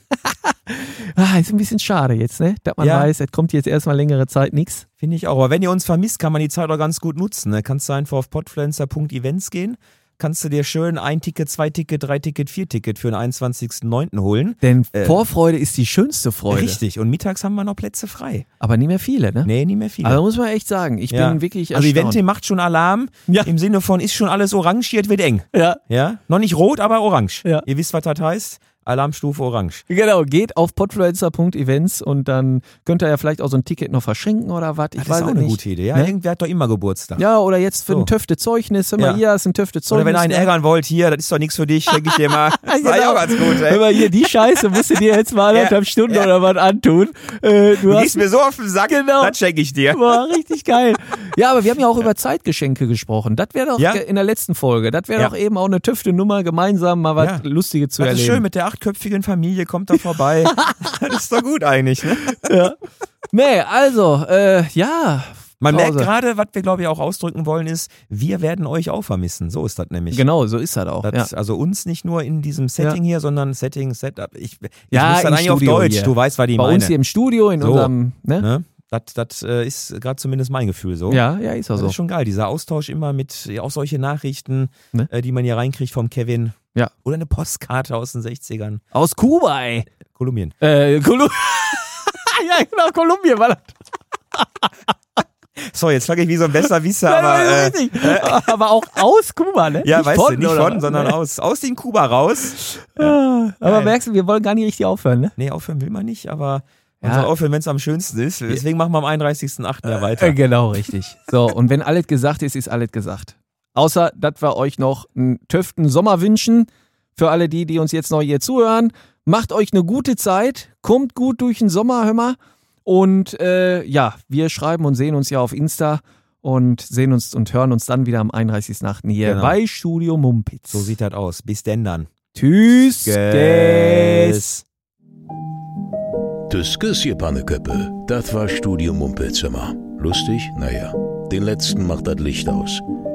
Ah, ist ein bisschen schade jetzt, ne? Dass man Ja. weiß, es kommt jetzt erstmal längere Zeit nichts. Finde ich auch. Aber wenn ihr uns vermisst, kann man die Zeit auch ganz gut nutzen. Ne? Kannst du einfach auf podfluencer punkt events gehen, kannst du dir schön ein Ticket, zwei Ticket, drei Ticket, vier Ticket für den einundzwanzigsten neunten holen. Denn Äh, Vorfreude ist die schönste Freude. Richtig. Und mittags haben wir noch Plätze frei. Aber nicht mehr viele, ne? Nee, nicht mehr viele. Aber muss man echt sagen, ich Ja. bin wirklich Also erstaunt. Eventim macht schon Alarm. Ja. Im Sinne von, ist schon alles orangiert, wird eng. Ja, Ja? Noch nicht rot, aber orange. Ja. Ihr wisst, was das heißt? Alarmstufe orange. genau. Geht auf podfluencer punkt events und dann könnt ihr ja vielleicht auch so ein Ticket noch verschenken oder was. Ich Das weiß ist auch es eine nicht. gute Idee. Ja, Ne? irgendwer hat doch immer Geburtstag. Ja, oder jetzt für So. ein Töfte-Zeugnis. Hör mal, Ja. hier ist ein Töfte-Zeugnis. Oder wenn ihr einen ärgern wollt, hier, das ist doch nichts für dich, schenke ich dir mal. Das war ja auch ganz gut, ey. Hör mal, hier, die Scheiße musst du dir jetzt mal anderthalb Ja, Stunden ja. oder was antun. Äh, du Du hast gehst mir so auf den Sack, Genau. das schenke ich dir. Boah, richtig geil. Ja, aber wir haben ja auch über Zeitgeschenke gesprochen. Das wäre doch Ja. ge- in der letzten Folge. Das wäre Ja. doch eben auch eine Töfte-Nummer, gemeinsam mal was Ja. Lustiges zu Das ist erleben. schön, mit der achtköpfigen Familie kommt er vorbei. Das ist doch gut eigentlich. Ne? Ja. Nee, also, äh, ja. Man Krause. merkt gerade, was wir glaube ich auch ausdrücken wollen, ist, wir werden euch auch vermissen. So ist das nämlich. Genau, so ist das auch. Das, ja. Also uns nicht nur in diesem Setting hier, sondern Setting, Setup. Ich, ich Ja, muss dann im eigentlich auf Studio Deutsch. hier. Du weißt, was ich Bei meine. uns hier im Studio, in So. unserem, ne? Ne? Das, das äh, ist gerade zumindest mein Gefühl so. Ja, ja, ist auch Das so. ist schon geil, dieser Austausch immer mit, ja, auch solche Nachrichten, Ne? äh, die man hier reinkriegt vom Kevin. Ja. Oder eine Postkarte aus den sechzigern. Aus Kuba, ey. Kolumbien. Äh, Kolu ja, genau, Kolumbien war das. So, jetzt klang ich wie so ein Besserwisser, Ja, aber. Äh, richtig. aber auch aus Kuba, ne? ja, nicht weißt von, du, nicht oder von, was? sondern aus. Aus den Kuba raus. Ja, aber Geil. merkst du, wir wollen gar nicht richtig aufhören, ne? Nee, aufhören will man nicht, aber man Ja. soll aufhören, wenn es am schönsten ist. Deswegen machen wir am einunddreißigsten achten ja weiter. Äh, genau, richtig. So, und wenn alles gesagt ist, ist alles gesagt. Außer, dass wir euch noch einen töften Sommer wünschen. Für alle die, die uns jetzt noch hier zuhören. Macht euch eine gute Zeit. Kommt gut durch den Sommer, hör mal. Und äh, ja, wir schreiben und sehen uns ja auf Insta und sehen uns und hören uns dann wieder am einunddreißigsten achten hier Genau. bei Studio Mumpitz. So sieht das aus. Bis denn dann. Tschüss. Tschüss. Tschüss, Küss, ihr Panneköppe. Das war Studio Mumpitz immer. Lustig? Naja. Den letzten macht das Licht aus.